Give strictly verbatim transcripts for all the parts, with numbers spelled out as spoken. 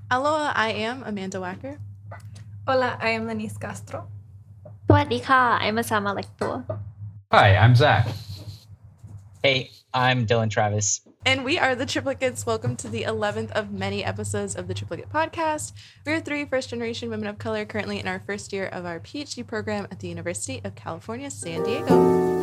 Aloha, I am Amanda Wacker. Hola, I am Lenice Castro. สวัสดีค่ะ I'm Asama Lector. Hi, I'm Zach. Hey, I'm Dylan Travis. And we are the Triplicates. Welcome to the eleventh of many episodes of the Triplicate podcast. We are three first-generation women of color currently in our first year of our PhD program at the University of California, San Diego.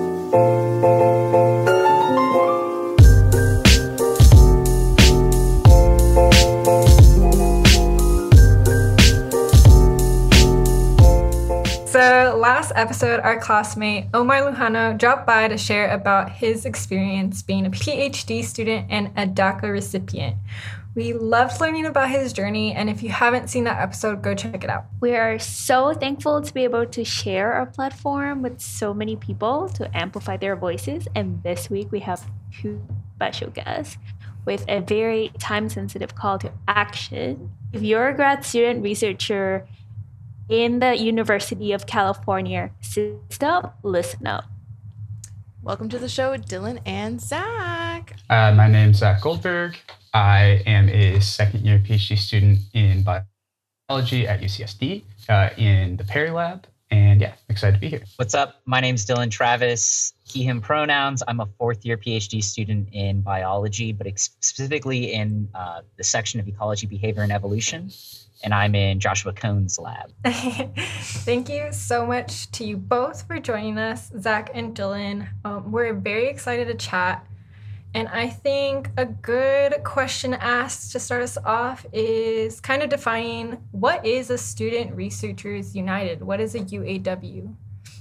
So last episode, our classmate Omar Lujano dropped by to share about his experience being a PhD student and a DACA recipient. We loved learning about his journey, and if you haven't seen that episode, go check it out. We are so thankful to be able to share our platform with so many people to amplify their voices. And this week we have two special guests with a very time-sensitive call to action. If you're a grad student researcher in the University of California system, listen up. Welcome to the show, Dylan and Zach. Uh, my name's Zach Goldberg. I am a second year PhD student in biology at U C S D uh, in the Perry Lab. And yeah, excited to be here. What's up? My name's Dylan Travis. He, him pronouns. I'm a fourth year PhD student in biology, but ex- specifically in uh, the section of ecology, behavior, and evolution. And I'm in Joshua Cohn's lab. Thank you so much to you both for joining us, Zach and Dylan. Um, we're very excited to chat. And I think a good question asked to start us off is kind of defining what is a Student Researchers United? What is a U A W?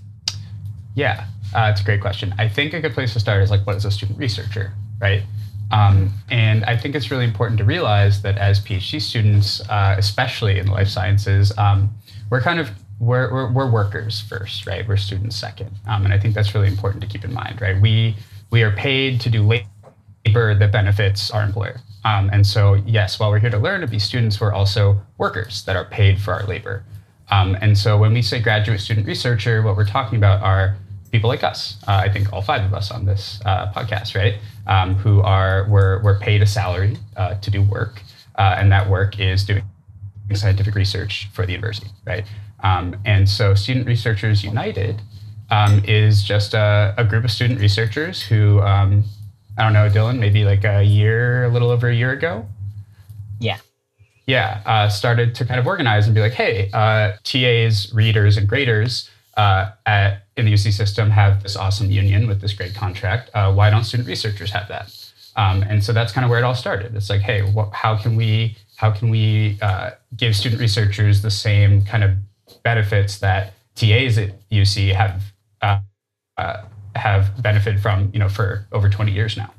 Yeah, uh, it's a great question. I think a good place to start is like, what is a student researcher, right? Um, and I think it's really important to realize that as PhD students, uh, especially in the life sciences, um, we're kind of, we're, we're, we're workers first, right? We're students second. Um, and I think that's really important to keep in mind, right? We, we are paid to do labor that benefits our employer. Um, and so, yes, while we're here to learn to be students, we're also workers that are paid for our labor. Um, and so when we say graduate student researcher, what we're talking about are people like us. Uh, I think all five of us on this uh, podcast, right? Um, who are, we're, we're paid a salary uh, to do work. Uh, and that work is doing scientific research for the university, right? Um, and so Student Researchers United um, is just a, a group of student researchers who, um, I don't know, Dylan, maybe like a year, a little over a year ago? Yeah. Yeah, uh, started to kind of organize and be like, hey, uh, T As, readers, and graders uh, at, in the U C system have this awesome union with this great contract. Uh, why don't student researchers have that? Um, and so that's kind of where it all started. It's like, hey, what, how can we how can we uh, give student researchers the same kind of benefits that T As at U C have uh, uh, have benefited from, you know, for over twenty years now?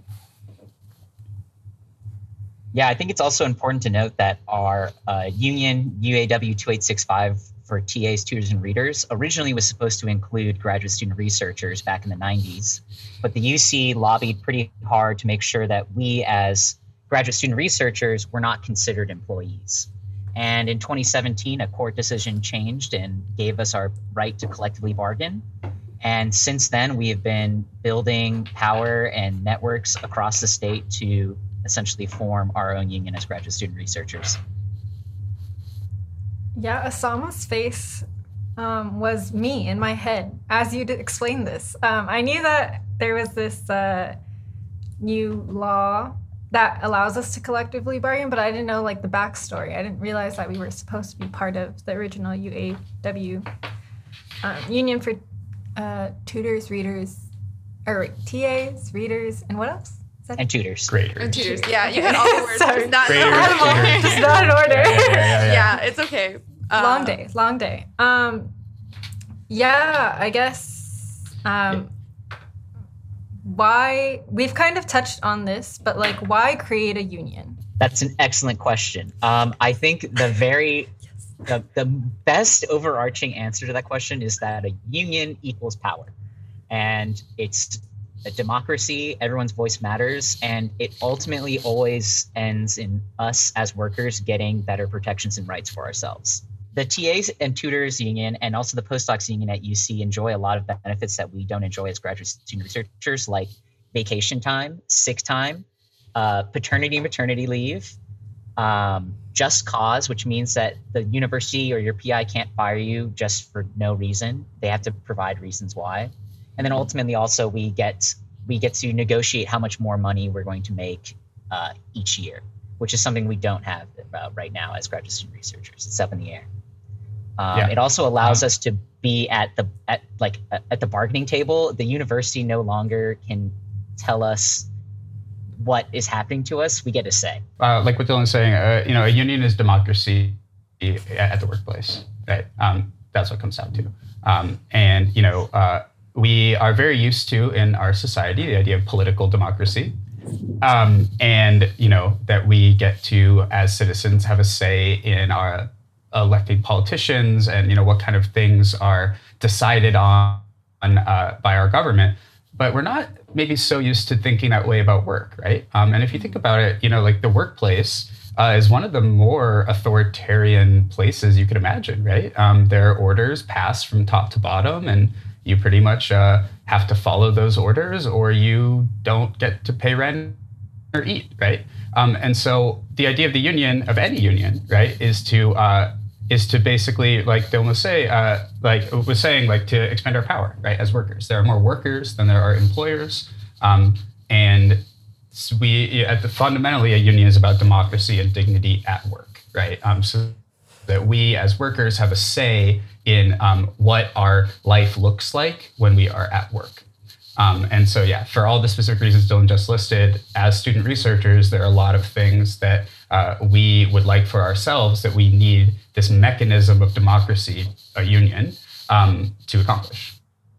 Yeah, I think it's also important to note that our uh, union, U A W two eight six five, for T As, tutors, and readers, originally was supposed to include graduate student researchers back in the nineties. But the U C lobbied pretty hard to make sure that we as graduate student researchers were not considered employees. And in twenty seventeen, a court decision changed and gave us our right to collectively bargain. And since then, we have been building power and networks across the state to essentially form our own union as graduate student researchers. Yeah, Asama's face um, was me in my head as you explained this. Um, I knew that there was this uh, new law that allows us to collectively bargain, but I didn't know like the backstory. I didn't realize that we were supposed to be part of the original U A W um, Union for uh, tutors, readers, or wait, T As, readers, and what else? And tutors. Graders. And tutors. Yeah, you had all the words. Sorry. Just not, Graders, not in order. tutors. Just not in order. Yeah, yeah, yeah, yeah. Yeah, it's okay. Uh, long day, long day. Um, yeah, I guess. Um, why we've kind of touched on this, but like, why create a union? That's an excellent question. Um, I think the very the, the best overarching answer to that question is that a union equals power, and it's a democracy. Everyone's voice matters, and it ultimately always ends in us as workers getting better protections and rights for ourselves. The T As and tutors union and also the postdocs union at U C enjoy a lot of benefits that we don't enjoy as graduate student researchers, like vacation time, sick time, uh, paternity and maternity leave, um, just cause, which means that the university or your P I can't fire you just for no reason. They have to provide reasons why. And then ultimately also we get we get to negotiate how much more money we're going to make uh, each year, which is something we don't have uh, right now as graduate student researchers. It's up in the air. Um, Yeah. It also allows us to be at the at like at the bargaining table. The university no longer can tell us what is happening to us. We get a say. Uh, like what Dylan's saying, uh, you know, a union is democracy at the workplace, right? Um, that's what it comes down to. Um, and, you know, uh, we are very used to in our society the idea of political democracy. Um, and, you know, that we get to, as citizens, have a say in our electing politicians and, you know, what kind of things are decided on, on uh, by our government. But we're not maybe so used to thinking that way about work, right? Um, and if you think about it, you know, like the workplace uh, is one of the more authoritarian places you could imagine, right? Um, there are orders passed from top to bottom, and you pretty much uh, have to follow those orders, or you don't get to pay rent or eat, right? Um, and so the idea of the union, of any union, right, is to uh, is to basically, like Dylan was say, uh, like was saying, like to expand our power, right, as workers. There are more workers than there are employers, um, and we, at the, fundamentally, a union is about democracy and dignity at work, right? Um, so that we as workers have a say in um, what our life looks like when we are at work. Um, and so, yeah, for all the specific reasons Dylan just listed, as student researchers, there are a lot of things that uh, we would like for ourselves that we need this mechanism of democracy, a union, um, to accomplish.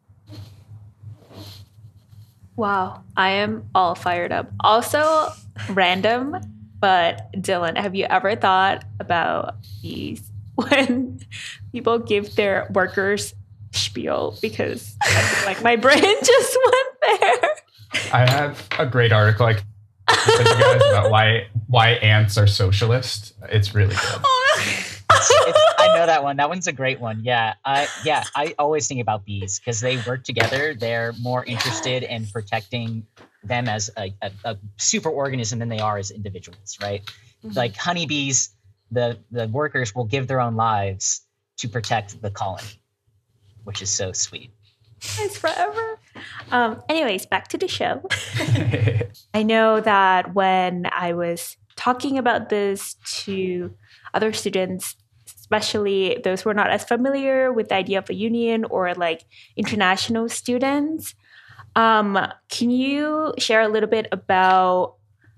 Wow, I am all fired up. Also, random, but Dylan, have you ever thought about these when people give their workers spiel? Because I feel like my brain just went there. I have a great article I can send you guys about why why ants are socialist. It's really good. It's, I know that one. That one's a great one. Yeah, I yeah. I always think about bees because they work together. They're more interested in protecting them as a, a, a super organism than they are as individuals, right? Mm-hmm. Like honeybees, the the workers will give their own lives to protect the colony, which is so sweet. It's forever. Um, anyways, back to the show. I know that when I was talking about this to other students, especially those who are not as familiar with the idea of a union or like international students, um, can you share a little bit about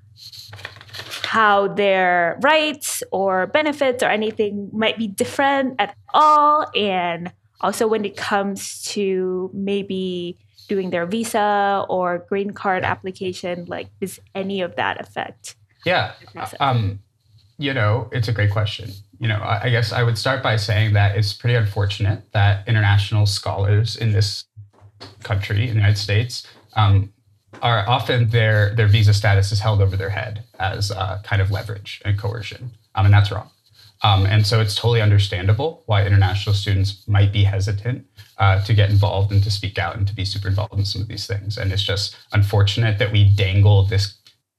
how their rights or benefits or anything might be different at all? And also when it comes to maybe doing their visa or green card application, like does any of that affect? Yeah, um, you know, it's a great question. You know, I, I guess I would start by saying that it's pretty unfortunate that international scholars in this country, in the United States, um, are often their their visa status is held over their head as uh, kind of leverage and coercion, um, and that's wrong. Um, and so it's totally understandable why international students might be hesitant uh, to get involved and to speak out and to be super involved in some of these things. And it's just unfortunate that we dangle this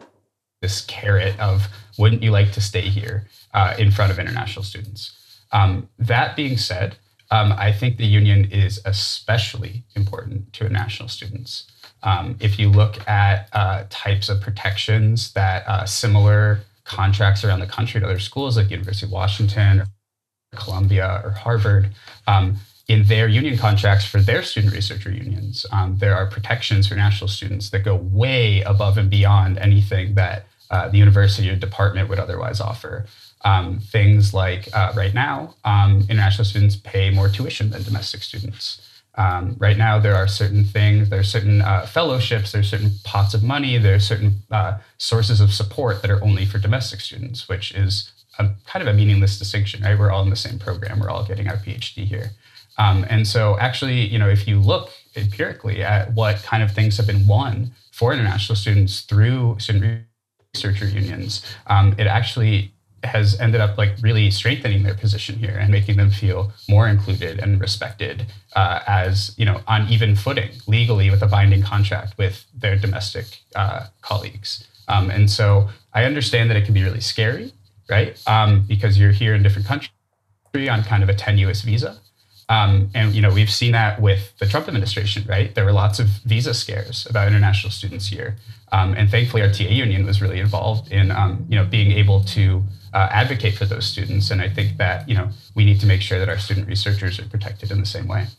this carrot of, wouldn't you like to stay here uh, in front of international students? Um, that being said, um, I think the union is especially important to international students. Um, if you look at uh, types of protections that uh, similar contracts around the country to other schools like University of Washington or Columbia or Harvard, um, in their union contracts for their student researcher unions, um, there are protections for international students that go way above and beyond anything that uh, the university or department would otherwise offer. Um, things like uh, right now, um, international students pay more tuition than domestic students. Um, right now, there are certain things, there are certain uh, fellowships, there are certain pots of money, there are certain uh, sources of support that are only for domestic students, which is a, kind of a meaningless distinction, right? We're all in the same program, we're all getting our PhD here. Um, and so actually, you know, if you look empirically at what kind of things have been won for international students through student researcher unions, um, it actually has ended up like really strengthening their position here and making them feel more included and respected uh, as, you know, on even footing legally with a binding contract with their domestic uh, colleagues. Um, and so I understand that it can be really scary, right? Um, because you're here in a different country on kind of a tenuous visa. Um, and, you know, we've seen that with the Trump administration, right? There were lots of visa scares about international students here. Um, and thankfully, our T A union was really involved in, um, you know, being able to uh, advocate for those students. And I think that, you know, we need to make sure that our student researchers are protected in the same way.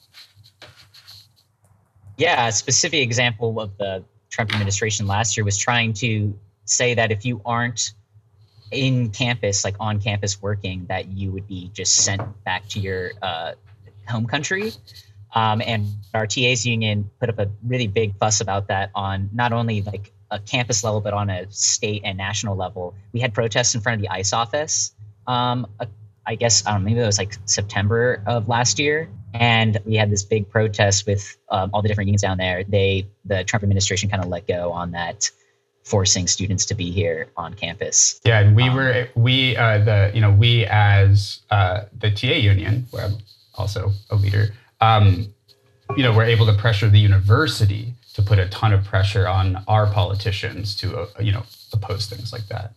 Yeah, a specific example of the Trump administration last year was trying to say that if you aren't in campus, like on campus working, that you would be just sent back to your uh, home country. Um, and our T As union put up a really big fuss about that on not only like a campus level, but on a state and national level. We had protests in front of the ICE office. Um, I guess, I don't know, maybe it was like September of last year. And we had this big protest with um, all the different unions down there. They, the Trump administration kind of let go on that, forcing students to be here on campus. Yeah, and we um, were, we, uh, the, you know, we as uh, the T A union, where I'm also a leader, um, you know, we're able to pressure the university to put a ton of pressure on our politicians to, uh, you know, oppose things like that.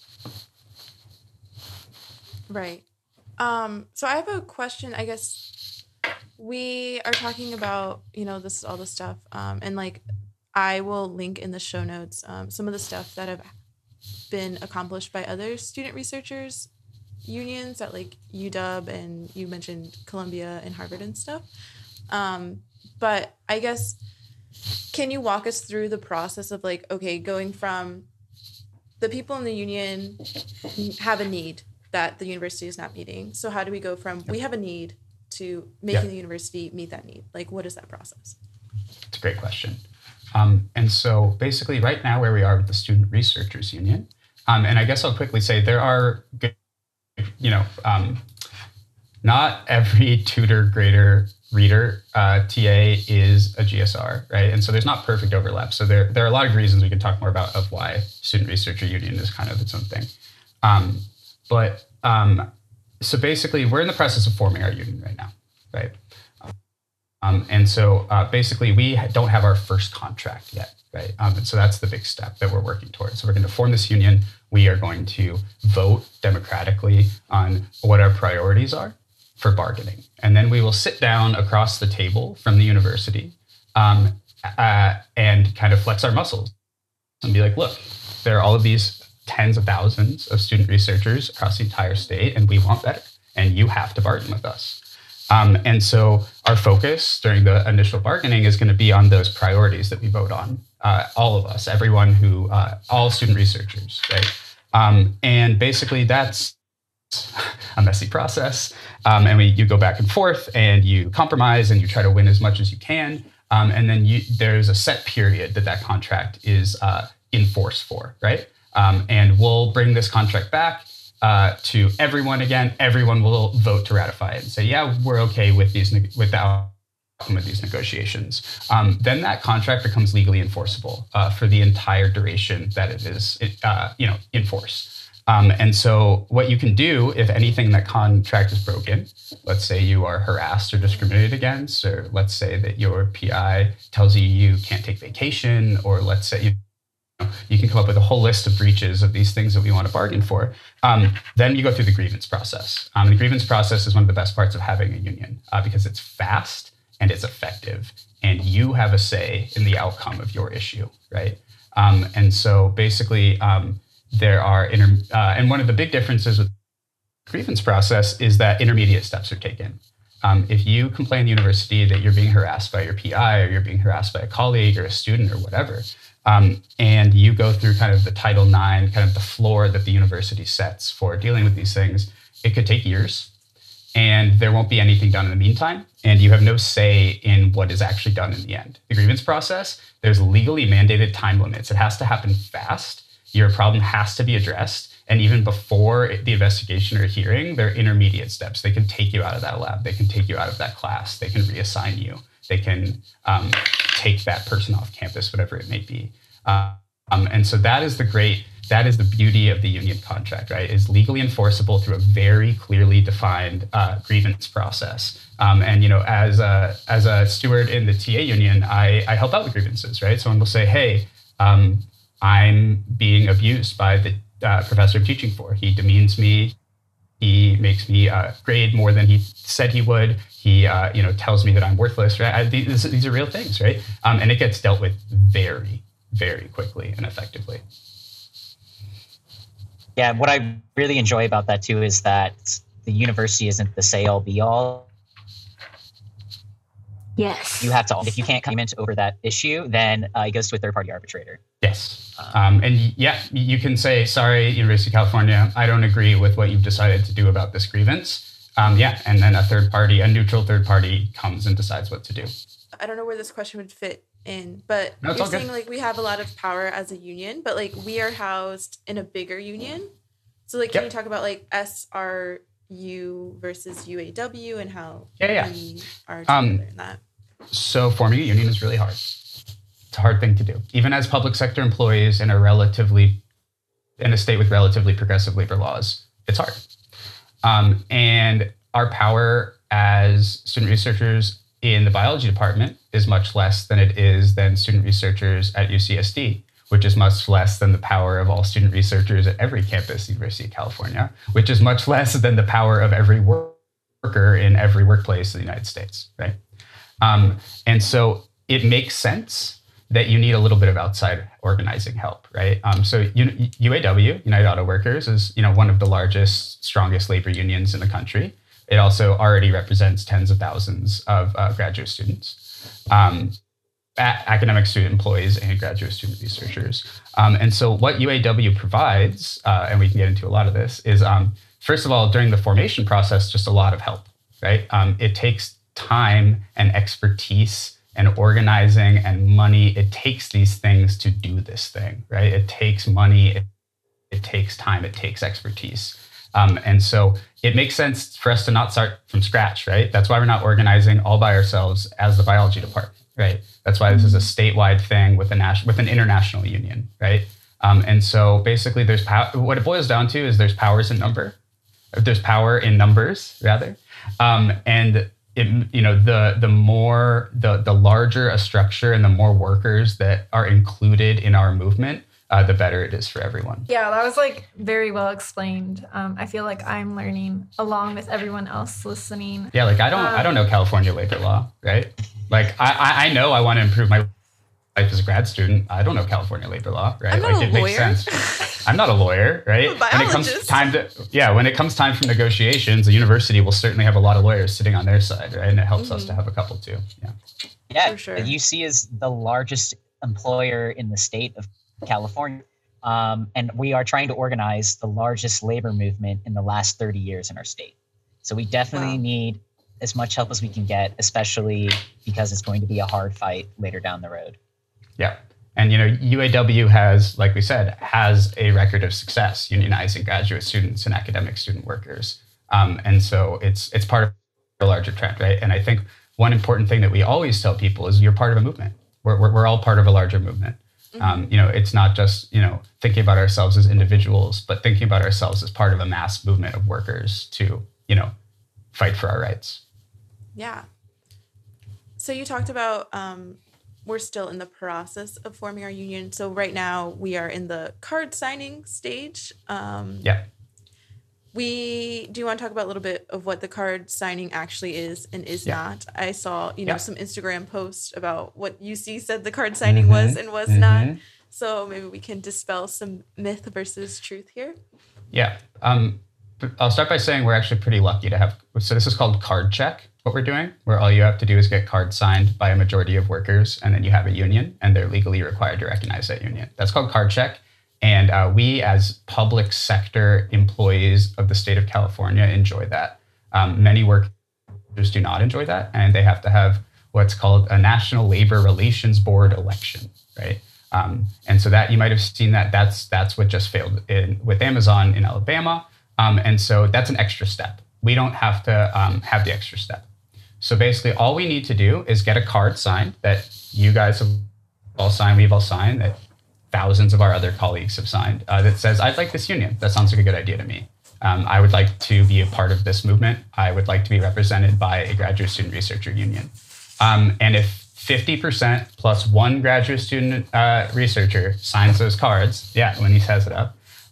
Right. Um, so I have a question, I guess. We are talking about, you know, this is all the stuff. Um, and like, I will link in the show notes um, some of the stuff that have been accomplished by other student researchers unions at like U W and you mentioned Columbia and Harvard and stuff. Um, but I guess, can you walk us through the process of like, okay, going from the people in the union have a need that the university is not meeting. So how do we go from we have a need to making yeah. the university meet that need? Like, what is that process? It's a great question. Um, and so basically right now where we are with the Student Researchers Union, um, and I guess I'll quickly say there are, good, you know, um, not every tutor, grader, reader uh, T A is a G S R, right? And so there's not perfect overlap. So there, there are a lot of reasons we can talk more about of why Student Researcher Union is kind of its own thing. Um, but um, so basically we're in the process of forming our union right now, right? Um, and so uh, basically we don't have our first contract yet, right? Um, and so that's the big step that we're working towards. So we're going to form this union. We are going to vote democratically on what our priorities are for bargaining. And then we will sit down across the table from the university um, uh, and kind of flex our muscles and be like, look, there are all of these tens of thousands of student researchers across the entire state, and we want better, and you have to bargain with us. Um, and so our focus during the initial bargaining is going to be on those priorities that we vote on, uh, all of us, everyone who, uh, all student researchers, right? Um, and basically that's a messy process. Um, and we, you go back and forth and you compromise and you try to win as much as you can. Um, and then you, there's a set period that that contract is uh, in force for, right? Um, and we'll bring this contract back uh, to everyone again. Everyone will vote to ratify it and say, yeah, we're okay with these with the outcome of these negotiations. Um, then that contract becomes legally enforceable uh, for the entire duration that it is, uh, you know, in force. Um, and so what you can do if anything in that contract is broken, let's say you are harassed or discriminated against, or let's say that your P I tells you you can't take vacation, or let's say you You can come up with a whole list of breaches of these things that we want to bargain for. Um, then you go through the grievance process. Um, the grievance process is one of the best parts of having a union uh, because it's fast and it's effective, and you have a say in the outcome of your issue, right? Um, and so basically, um, there are inter- uh, and one of the big differences with the grievance process is that intermediate steps are taken. Um, if you complain to the university that you're being harassed by your P I, or you're being harassed by a colleague or a student or whatever, Um, and you go through kind of the Title nine, kind of the floor that the university sets for dealing with these things, it could take years, and there won't be anything done in the meantime, and you have no say in what is actually done in the end. The grievance process, there's legally mandated time limits. It has to happen fast. Your problem has to be addressed, and even before the investigation or hearing, there are intermediate steps. They can take you out of that lab. They can take you out of that class. They can reassign you. They can um, take that person off campus, whatever it may be. Um, and so that is the great, that is the beauty of the union contract, right? It's legally enforceable through a very clearly defined uh, grievance process. Um, and, you know, as a, as a steward in the T A union, I, I help out with grievances, right? Someone will say, hey, um, I'm being abused by the uh, professor I'm teaching for. He demeans me. He makes me uh, grade more than he said he would. He, uh, you know, tells me that I'm worthless. Right? I, these, these are real things, right? Um, and it gets dealt with very, very quickly and effectively. Yeah, what I really enjoy about that too is that the university isn't the say-all, be-all. Yes. You have to. If you can't comment over that issue, then uh, it goes to a third-party arbitrator. Yes. Um, and yeah, you can say, sorry, University of California, I don't agree with what you've decided to do about this grievance. Um, yeah, and then a third party, a neutral third party comes and decides what to do. I don't know where this question would fit in, but No, it's you're all saying good. like we have a lot of power as a union, but like we are housed in a bigger union. So like, can Yep. you talk about like S R U versus U A W and how Yeah, yeah. we are Um, together in that? So forming a union is really hard. It's a hard thing to do. Even as public sector employees in a relatively, in a state with relatively progressive labor laws, it's hard. Um, and our power as student researchers in the biology department is much less than it is than student researchers at U C S D, which is much less than the power of all student researchers at every campus, University of California, which is much less than the power of every worker in every workplace in the United States, right? Um, and so it makes sense that you need a little bit of outside organizing help, right? Um, so U- UAW, United Auto Workers, is you know one of the largest, strongest labor unions in the country. It also already represents tens of thousands of uh, graduate students, um, a- academic student employees, and graduate student researchers. Um, and so what U A W provides, uh, and we can get into a lot of this, is um, first of all, during the formation process, just a lot of help, right? Um, it takes time and expertise and organizing and money. It takes these things to do this thing, right? It takes money, it, it takes time, it takes expertise. Um, and so it makes sense for us to not start from scratch, right? That's why we're not organizing all by ourselves as the biology department, right? That's why this is a statewide thing with a national, with an international union, right? Um, and so basically there's power, what it boils down to is there's powers in number, there's power in numbers rather. Um, and It, you know, the the more the the larger a structure and the more workers that are included in our movement, uh, the better it is for everyone. Yeah, that was like very well explained. Um, I feel like I'm learning along with everyone else listening. Yeah, like I don't Um, I don't know California labor law, right? Like I I, I know I want to improve my life as a grad student. I don't know California labor law, right? I'm not like a it lawyer. makes sense. I'm not a lawyer, right? I'm a When it comes biologist. time to yeah, when it comes time for negotiations, the university will certainly have a lot of lawyers sitting on their side, right? And it helps us Mhm. to have a couple too. Yeah. Yeah, For sure. the U C is the largest employer in the state of California. Um, and we are trying to organize the largest labor movement in the last thirty years in our state. So we definitely Wow. need as much help as we can get, especially because it's going to be a hard fight later down the road. Yeah. And, you know, U A W has, like we said, has a record of success unionizing graduate students and academic student workers. Um, and so it's it's part of a larger trend, right? And I think one important thing that we always tell people is you're part of a movement. We're, we're, we're all part of a larger movement. Um, you know, it's not just, you know, thinking about ourselves as individuals, but thinking about ourselves as part of a mass movement of workers to, you know, fight for our rights. Yeah. So you talked about um, we're still in the process of forming our union. So right now we are in the card signing stage. Um, Yeah. We do you want to talk about a little bit of what the card signing actually is and is Yeah. not? I saw, you know, Yeah. some Instagram posts about what U C said the card signing was and was not. So maybe we can dispel some myth versus truth here. Yeah. Um, but I'll start by saying we're actually pretty lucky to have, so this is called card check, what we're doing, where all you have to do is get cards signed by a majority of workers, and then you have a union, and they're legally required to recognize that union. That's called card check. And uh, we, as public sector employees of the state of California, enjoy that. Um, many workers do not enjoy that, and they have to have what's called a National Labor Relations Board election, right? Um, and so that you might have seen that that's that's what just failed in, with Amazon in Alabama. Um, and so that's an extra step. We don't have to um, have the extra step. So basically, all we need to do is get a card signed that you guys have all signed, we've all signed, that thousands of our other colleagues have signed, uh, that says, I'd like this union. That sounds like a good idea to me. Um, I would like to be a part of this movement. I would like to be represented by a graduate student researcher union. Um, and if fifty percent plus one graduate student uh, researcher signs those cards, yeah, when he says it up,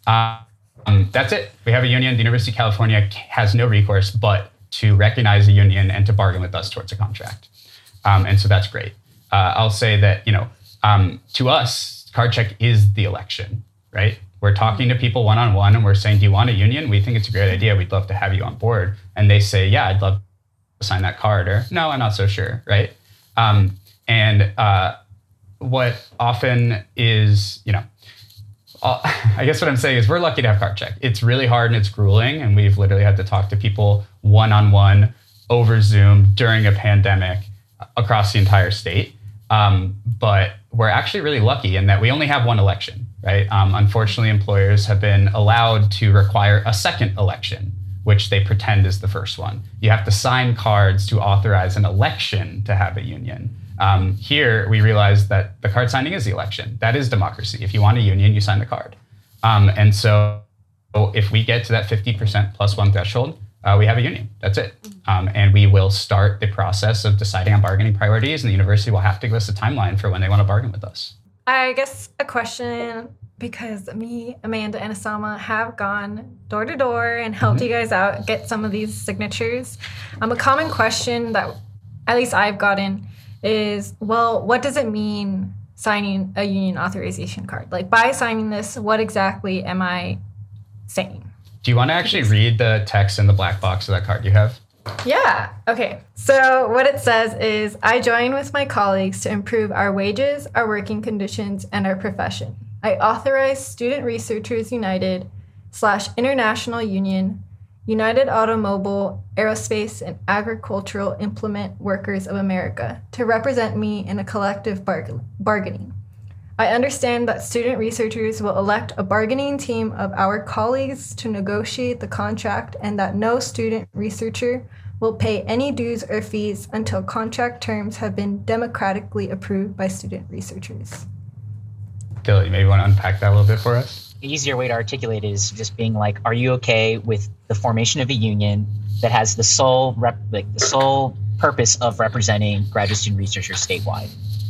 Um, that's it. We have a union. The University of California has no recourse but to recognize a union and to bargain with us towards a contract. Um, and so that's great. Uh, I'll say that, you know, um, to us, CardCheck is the election, right? We're talking to people one-on-one and we're saying, do you want a union? We think it's a great idea. We'd love to have you on board. And they say, yeah, I'd love to sign that card, or no, I'm not so sure, right? Um, and uh, what often is, you know, uh, I guess what I'm saying is we're lucky to have CardCheck. It's really hard and it's grueling. And we've literally had to talk to people one-on-one over Zoom during a pandemic across the entire state. Um, but we're actually really lucky in that we only have one election, right? Um, unfortunately, employers have been allowed to require a second election, which they pretend is the first one. You have to sign cards to authorize an election to have a union. Um, here, we realize that the card signing is the election. That is democracy. If you want a union, you sign the card. Um, and so if we get to that fifty percent plus one threshold, Uh, we have a union. That's it. Um, and we will start the process of deciding on bargaining priorities, and the university will have to give us a timeline for when they want to bargain with us. I guess a question, because me, Amanda, and Osama have gone door to door and helped mm-hmm. you guys out get some of these signatures. Um, a common question that at least I've gotten is, well, what does it mean signing a union authorization card? Like, by signing this, what exactly am I saying? Do you want to actually read the text in the black box of that card you have? Yeah. Okay. So what it says is, I join with my colleagues to improve our wages, our working conditions, and our profession. I authorize Student Researchers United slash International Union, United Automobile, Aerospace, and Agricultural Implement Workers of America to represent me in a collective bar- bargaining. I understand that student researchers will elect a bargaining team of our colleagues to negotiate the contract, and that no student researcher will pay any dues or fees until contract terms have been democratically approved by student researchers. Dylan, you maybe want to unpack that a little bit for us? The easier way to articulate it is just being like, are you okay with the formation of a union that has the sole rep, like the sole purpose of representing graduate student researchers statewide?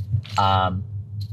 Um,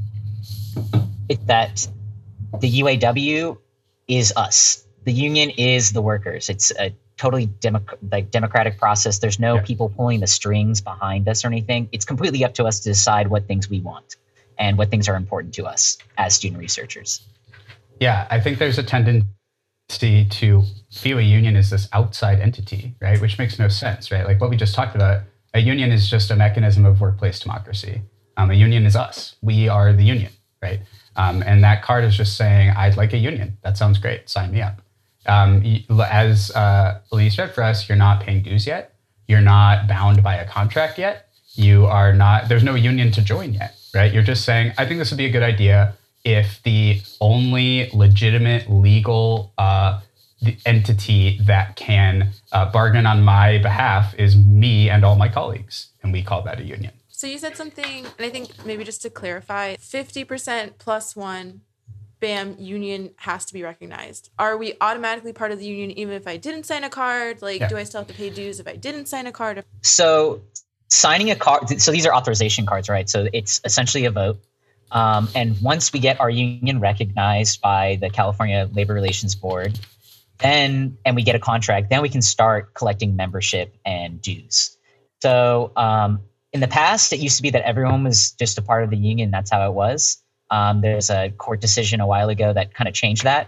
It, that the U A W is us. The union is the workers. It's a totally democ- like democratic process. There's no yeah. people pulling the strings behind us or anything. It's completely up to us to decide what things we want and what things are important to us as student researchers. Yeah, I think there's a tendency to view a union as this outside entity, right? Which makes no sense, right? Like what we just talked about, a union is just a mechanism of workplace democracy. Um, a union is us. We are the union, right? Um, and that card is just saying, I'd like a union. That sounds great. Sign me up. Um, as uh, Elise read for us, you're not paying dues yet. You're not bound by a contract yet. You are not, there's no union to join yet, right? You're just saying, I think this would be a good idea if the only legitimate legal uh, the entity that can uh, bargain on my behalf is me and all my colleagues. And we call that a union. So you said something, and I think maybe just to clarify, fifty percent plus one, bam, union has to be recognized. Are we automatically part of the union even if I didn't sign a card? Like, yeah. do I still have to pay dues if I didn't sign a card? So signing a card, so these are authorization cards, right? So it's essentially a vote. Um, and once we get our union recognized by the California Labor Relations Board, then, and we get a contract, then we can start collecting membership and dues. So, um, in the past, it used to be that everyone was just a part of the union. That's how it was. Um, there's a court decision a while ago that kind of changed that.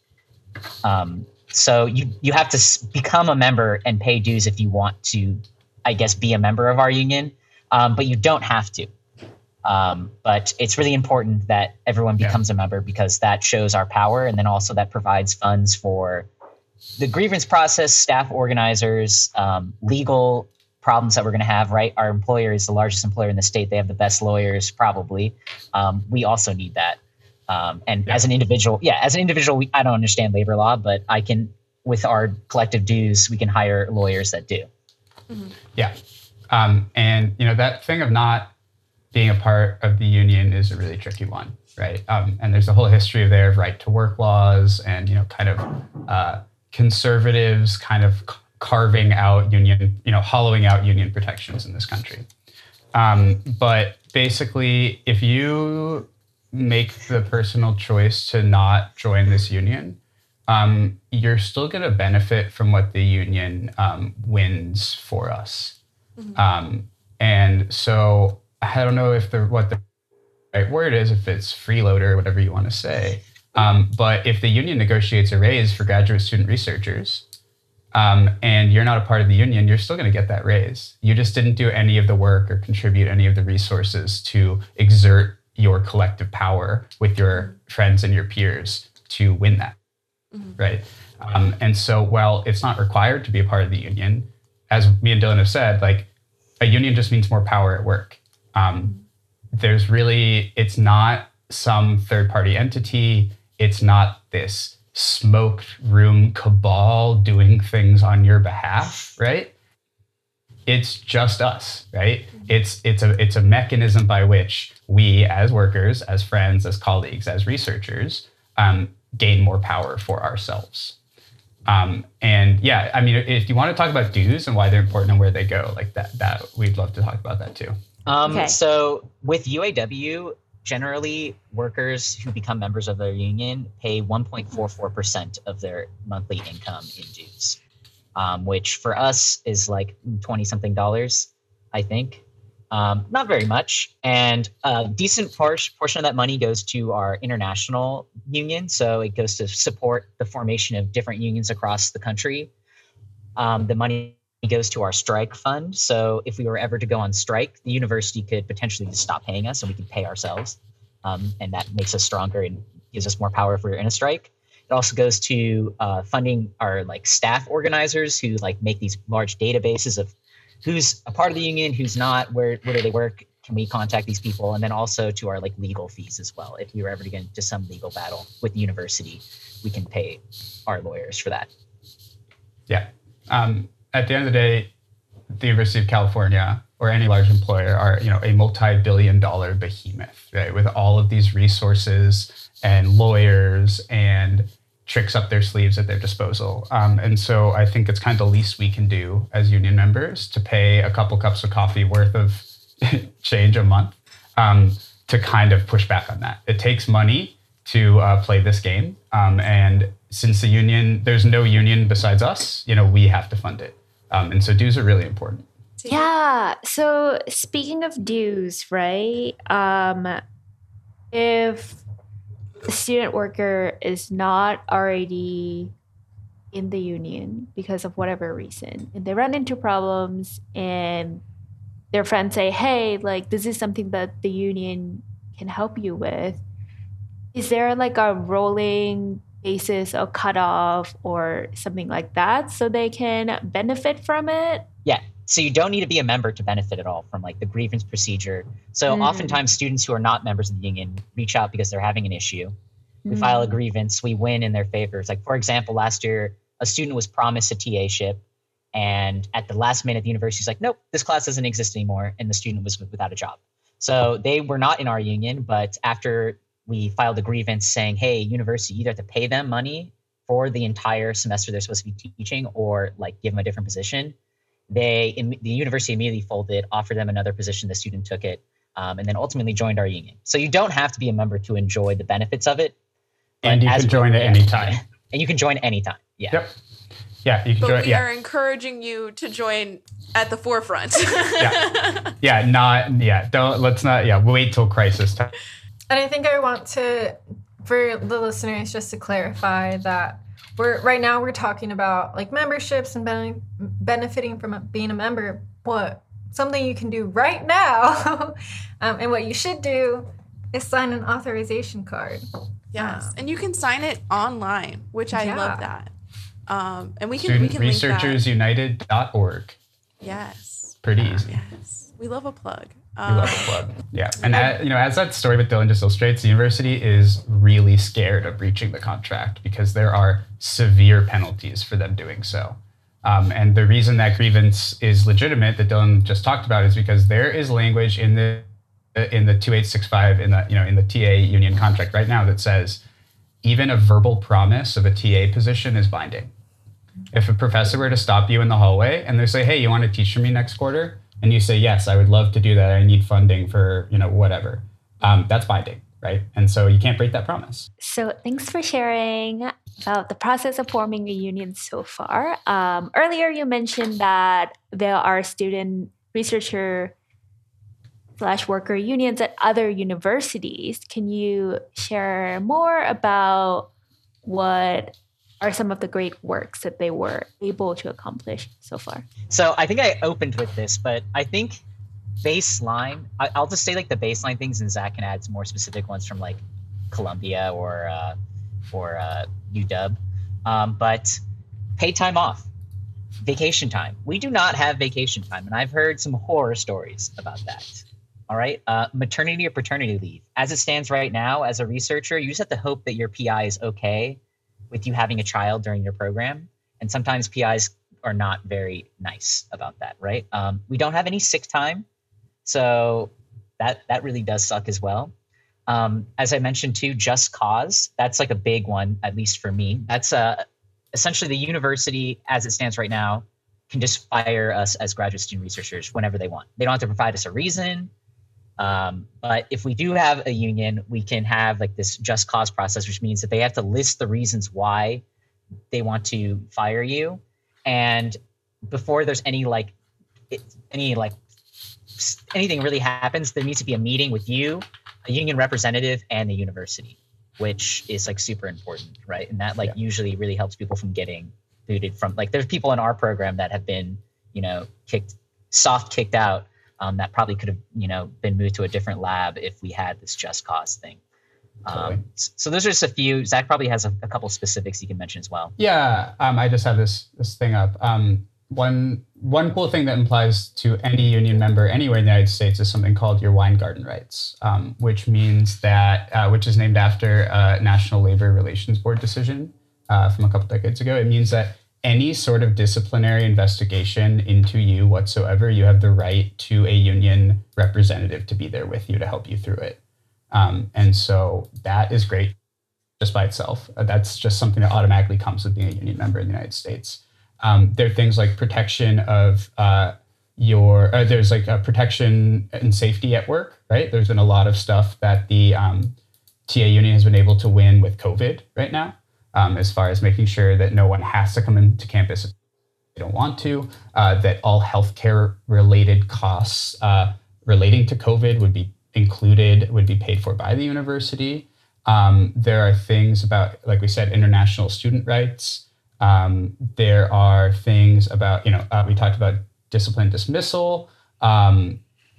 Um, so you you have to become a member and pay dues if you want to, I guess, be a member of our union. Um, but you don't have to. Um, but it's really important that everyone becomes yeah. a member, because that shows our power, and then also that provides funds for the grievance process, staff organizers, um, legal problems that we're going to have, right? Our employer is the largest employer in the state. They have the best lawyers, probably. Um, we also need that. Um, and yeah. as an individual, yeah, as an individual, we, I don't understand labor law, but I can, with our collective dues, we can hire lawyers that do. Mm-hmm. Yeah. Um, and, you know, that thing of not being a part of the union is a really tricky one, right? Um, and there's a whole history of there of right to work laws and, you know, kind of uh, conservatives kind of carving out union, you know, hollowing out union protections in this country. Um, but basically, if you make the personal choice to not join this union, um, you're still going to benefit from what the union um, wins for us. Mm-hmm. Um, and so I don't know if the what the right word is, if it's freeloader, whatever you want to say. Um, but if the union negotiates a raise for graduate student researchers, um, and you're not a part of the union, you're still going to get that raise. You just didn't do any of the work or contribute any of the resources to exert your collective power with your friends and your peers to win that, mm-hmm. right? Um, and so while it's not required to be a part of the union, as me and Dylan have said, like a union just means more power at work. Um, there's really, it's not some third-party entity. It's not this smoked room cabal doing things on your behalf, right? It's just us, right? It's it's a it's a mechanism by which we, as workers, as friends, as colleagues, as researchers, um, gain more power for ourselves. Um, and yeah, I mean, if you want to talk about dues and why they're important and where they go, like that, that we'd love to talk about that too. Um, Okay. So with U A W, generally workers who become members of their union pay one point four four percent of their monthly income in dues, um, which for us is like twenty something dollars, I think. Um, not very much. And a decent par- portion of that money goes to our international union. So it goes to support the formation of different unions across the country. Um, the money goes to our strike fund. So if we were ever to go on strike, the university could potentially just stop paying us and we could pay ourselves. Um, and that makes us stronger and gives us more power if we're in a strike. It also goes to uh, funding our like staff organizers who like make these large databases of who's a part of the union, who's not, where, where do they work? Can we contact these people? And then also to our like legal fees as well. If we were ever to get into some legal battle with the university, we can pay our lawyers for that. Yeah. Um, at the end of the day, the University of California or any large employer are, you know, a multi-billion dollar behemoth, right? With all of these resources and lawyers and tricks up their sleeves at their disposal. Um, and so I think it's kind of the least we can do as union members to pay a couple cups of coffee worth of change a month um, to kind of push back on that. It takes money to uh, play this game. Um, and since the union, there's no union besides us, you know, we have to fund it. Um, and so dues are really important. Yeah. So speaking of dues, right? Um, if a student worker is not already in the union because of whatever reason, and they run into problems and their friends say, hey, like, this is something that the union can help you with. Is there like a rolling basis or cutoff or something like that so they can benefit from it? Yeah. So you don't need to be a member to benefit at all from like the grievance procedure. So Mm. oftentimes students who are not members of the union reach out because they're having an issue. We file a grievance, we win in their favor. It's like, for example, last year, a student was promised a T A-ship. And at the last minute, the university's like, nope, this class doesn't exist anymore. And the student was without a job. So they were not in our union, but after we filed a grievance saying, hey, university, you either have to pay them money for the entire semester they're supposed to be teaching or like give them a different position. They, in, the university immediately folded, offered them another position. The student took it, um, and then ultimately joined our union. So you don't have to be a member to enjoy the benefits of it. And you as can join we- at any time. And you can join anytime. Yeah. Yep. Yeah, you can But join. we Yeah. are encouraging you to join at the forefront. Yeah. Yeah, not, yeah, don't, let's not, yeah, wait till crisis time. And I think I want to, for the listeners, just to clarify that we're right now we're talking about like memberships and ben- benefiting from a, being a member. What something you can do right now, um, and what you should do is sign an authorization card. Yes, Um, and you can sign it online, which I Yeah. love that. Um, and we can we student can link researchers united dot org. that. Yes. Pretty easy. Yes. We love a plug. We Um, love the plug. Yeah. And that, you know, as that story with Dylan just illustrates, the university is really scared of breaching the contract because there are severe penalties for them doing so. Um, and the reason that grievance is legitimate that Dylan just talked about is because there is language in the in the two eight six five in the you know in the T A union contract right now that says even a verbal promise of a T A position is binding. If a professor were to stop you in the hallway and they say, hey, you want to teach for me next quarter? And you say, yes, I would love to do that. I need funding for, you know, whatever. Um, that's binding. right? And so you can't break that promise. So thanks for sharing about the process of forming a union so far. Um, earlier, you mentioned that there are student researcher slash worker unions at other universities. Can you share more about what are some of the great works that they were able to accomplish so far? So I think I opened with this, but I think baseline, I, I'll just say like the baseline things, and Zach can add some more specific ones from like Columbia or uh, or uh, U W. Um, but paid time off, vacation time. We do not have vacation time, and I've heard some horror stories about that. All right, uh, maternity or paternity leave. As it stands right now, as a researcher, you just have to hope that your P I is okay with you having a child during your program. And sometimes P Is are not very nice about that, right? Um, we don't have any sick time. So that that really does suck as well. Um, as I mentioned too, just cause, that's like a big one, at least for me. That's uh, essentially the university, as it stands right now, can just fire us as graduate student researchers whenever they want. They don't have to provide us a reason. Um, but if we do have a union, we can have like this just cause process, which means that they have to list the reasons why they want to fire you. And before there's any like it, any like anything really happens, there needs to be a meeting with you, a union representative, and the university, which is like super important, right? And that like yeah. usually really helps people from getting booted from, like there's people in our program that have been, you know, kicked, soft kicked out. Um, that probably could have, you know, been moved to a different lab if we had this just cause thing. Totally. Um, so those are just a few. Zach probably has a, a couple specifics you can mention as well. Yeah, um, I just have this this thing up. Um, one one cool thing that applies to any union member anywhere in the United States is something called your Weingarten rights, um, which means that, uh, which is named after a National Labor Relations Board decision uh, from a couple decades ago. It means that any sort of disciplinary investigation into you whatsoever, you have the right to a union representative to be there with you to help you through it. Um, and so that is great just by itself. Uh, that's just something that automatically comes with being a union member in the United States. Um, there are things like protection of uh, your, uh, there's like a protection and safety at work, right? There's been a lot of stuff that the um, T A union has been able to win with COVID right now. Um, as far as making sure that no one has to come into campus if they don't want to, uh, that all healthcare related costs uh, relating to COVID would be included, would be paid for by the university. Um, there are things about, like we said, international student rights. Um, there are things about, you know, uh, we talked about discipline dismissal um,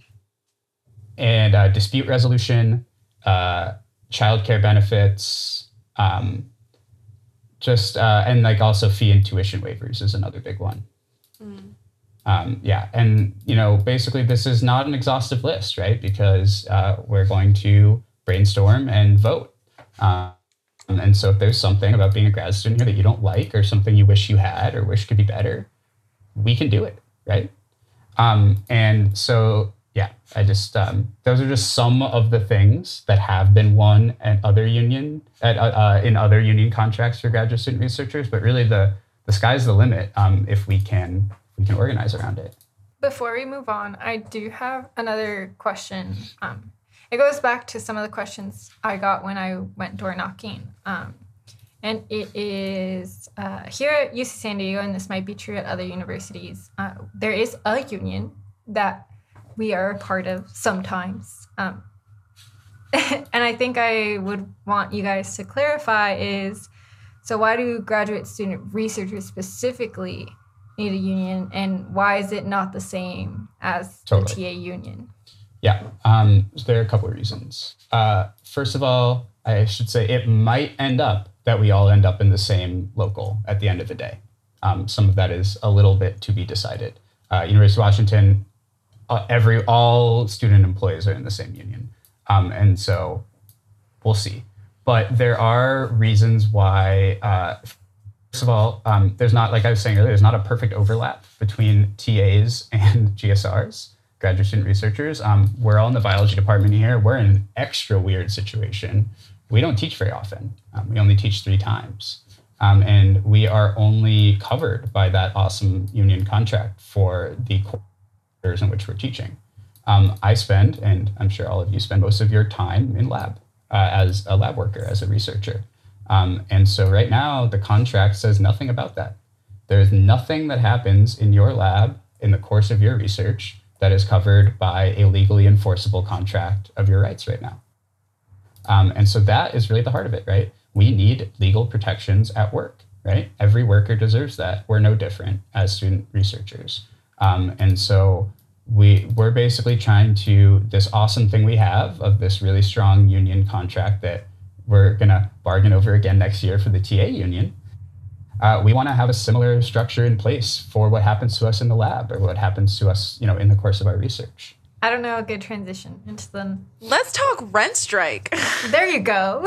and uh, dispute resolution, uh, childcare benefits, um, Just uh, and like also fee and tuition waivers is another big one. Mm. Um, yeah, and you know basically this is not an exhaustive list, right? Because uh, we're going to brainstorm and vote. Um, and so if there's something about being a grad student here that you don't like, or something you wish you had or wish could be better, we can do it, right? Um, and so yeah, I just um, those are just some of the things that have been won at other union at uh, in other union contracts for graduate student researchers. But really, the the sky's the limit um, if we can if we can organize around it. Before we move on, I do have another question. Um, it goes back to some of the questions I got when I went door knocking, um, and it is uh, here at U C San Diego, and this might be true at other universities. Uh, there is a union that we are a part of sometimes. Um, and I think I would want you guys to clarify is, so why do graduate student researchers specifically need a union, and why is it not the same as totally. the T A union? Yeah, um, so there are a couple of reasons. Uh, first of all, I should say it might end up that we all end up in the same local at the end of the day. Um, some of that is a little bit to be decided. Uh, University of Washington, Uh, every all student employees are in the same union, um, and so we'll see. But there are reasons why. Uh, first of all, um, there's not, like I was saying earlier, there's not a perfect overlap between T As and G S Rs, graduate student researchers. Um, we're all in the biology department here. We're in an extra weird situation. We don't teach very often. Um, we only teach three times, um, and we are only covered by that awesome union contract for the in which we're teaching. Um, I spend, and I'm sure all of you spend most of your time in lab. uh, as a lab worker, as a researcher. Um, and so right now, the contract says nothing about that. There's nothing that happens in your lab in the course of your research that is covered by a legally enforceable contract of your rights right now. Um, and so that is really the heart of it, right? We need legal protections at work, right? Every worker deserves that. We're no different as student researchers. Um, and so we, we're basically trying to, this awesome thing we have of this really strong union contract that we're gonna bargain over again next year for the T A union. Uh, we want to have a similar structure in place for what happens to us in the lab or what happens to us, you know, in the course of our research. I don't know a good transition into the. Let's talk rent strike. There you go.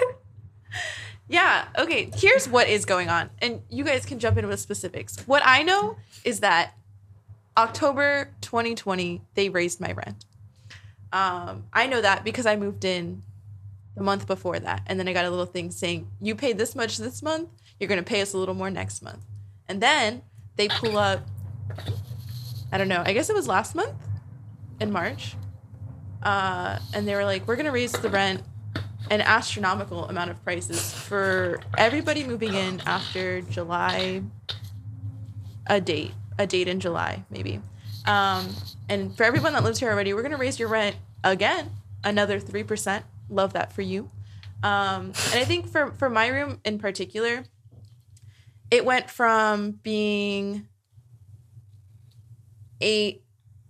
Yeah. Okay. Here's what is going on, and you guys can jump in with specifics. What I know is that October twenty twenty they raised my rent. Um, I know that because I moved in the month before that, and then I got a little thing saying you paid this much this month. You're going to pay us a little more next month. And then they pull up, I don't know, I guess it was last month in March. Uh, and they were like, we're going to raise the rent an astronomical amount of prices for everybody moving in after July, a date, a date in July, maybe. Um, and for everyone that lives here already, we're going to raise your rent again, another three percent. Love that for you. Um, and I think for, for my room in particular, it went from being eight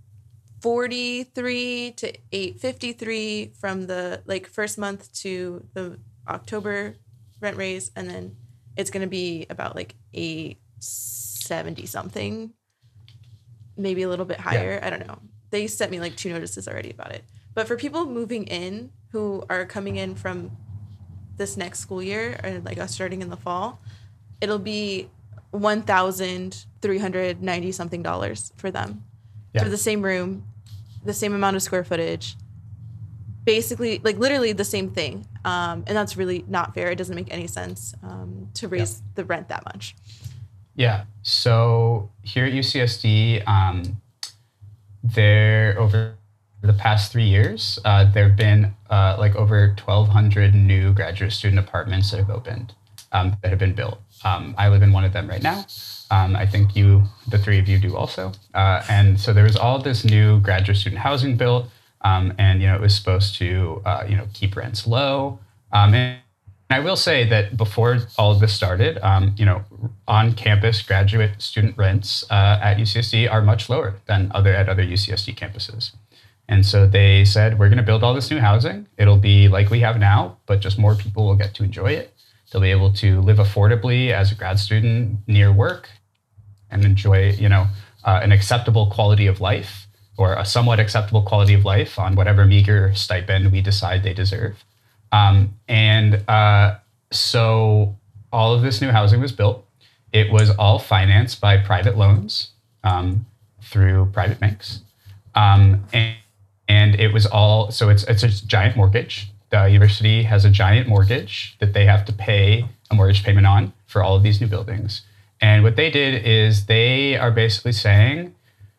forty-three to eight fifty-three from the like first month to the October rent raise, and then it's going to be about like eight seventy something, maybe a little bit higher. Yeah. I don't know. They sent me like two notices already about it. But for people moving in who are coming in from this next school year, or like us starting in the fall, it'll be one thousand three hundred ninety something dollars for them. Yeah. For the same room, the same amount of square footage, basically, like literally the same thing. Um, and that's really not fair. It doesn't make any sense um, to raise yeah. the rent that much. Yeah. So here at U C S D, um, there over the past three years, uh, there have been uh, like over twelve hundred new graduate student apartments that have opened, um, that have been built. Um, I live in one of them right now. Um, I think you, the three of you do also. Uh, and so there was all this new graduate student housing built, um, and you know it was supposed to uh, you know keep rents low. Um, and I will say that before all of this started, um, you know, on-campus graduate student rents uh, at U C S D are much lower than other at other U C S D campuses. And so they said, we're going to build all this new housing. It'll be like we have now, but just more people will get to enjoy it. They'll be able to live affordably as a grad student near work and enjoy, you know, uh, an acceptable quality of life, or a somewhat acceptable quality of life on whatever meager stipend we decide they deserve. Um, and uh, so all of this new housing was built. It was all financed by private loans um, through private banks. Um, and, and it was all, so it's it's a giant mortgage. The university has a giant mortgage that they have to pay a mortgage payment on for all of these new buildings. And what they did is they are basically saying,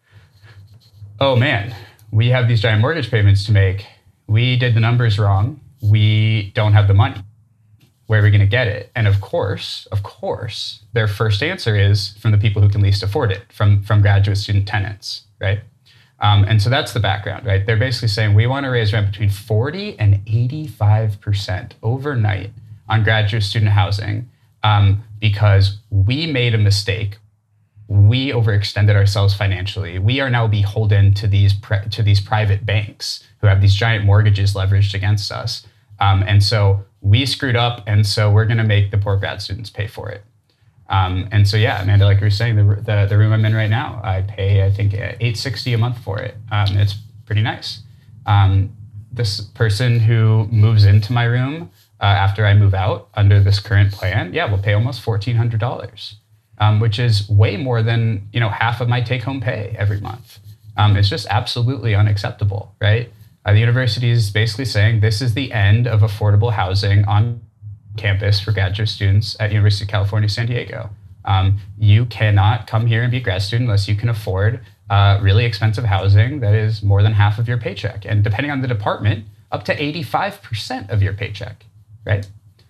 oh man, we have these giant mortgage payments to make. We did the numbers wrong. We don't have the money. Where are we going to get it? And of course, of course, their first answer is from the people who can least afford it, from, from graduate student tenants, right? Um, and so that's the background, right? They're basically saying we want to raise rent between forty and eighty-five percent overnight on graduate student housing um, because we made a mistake. We overextended ourselves financially. We are now beholden to these pre- to these private banks who have these giant mortgages leveraged against us. Um, and so we screwed up, and so we're going to make the poor grad students pay for it. Um, and so, yeah, Amanda, like you were saying, the, the the room I'm in right now, I pay, I think, eight sixty a month for it. Um, it's pretty nice. Um, this person who moves into my room uh, after I move out under this current plan, yeah, will pay almost fourteen hundred dollars, um, which is way more than, you know, half of my take-home pay every month. Um, it's just absolutely unacceptable, right? Uh, the university is basically saying this is the end of affordable housing on campus for graduate students at University of California, San Diego. Um, you cannot come here and be a grad student unless you can afford uh, really expensive housing that is more than half of your paycheck. And depending on the department, up to eighty-five percent of your paycheck, right?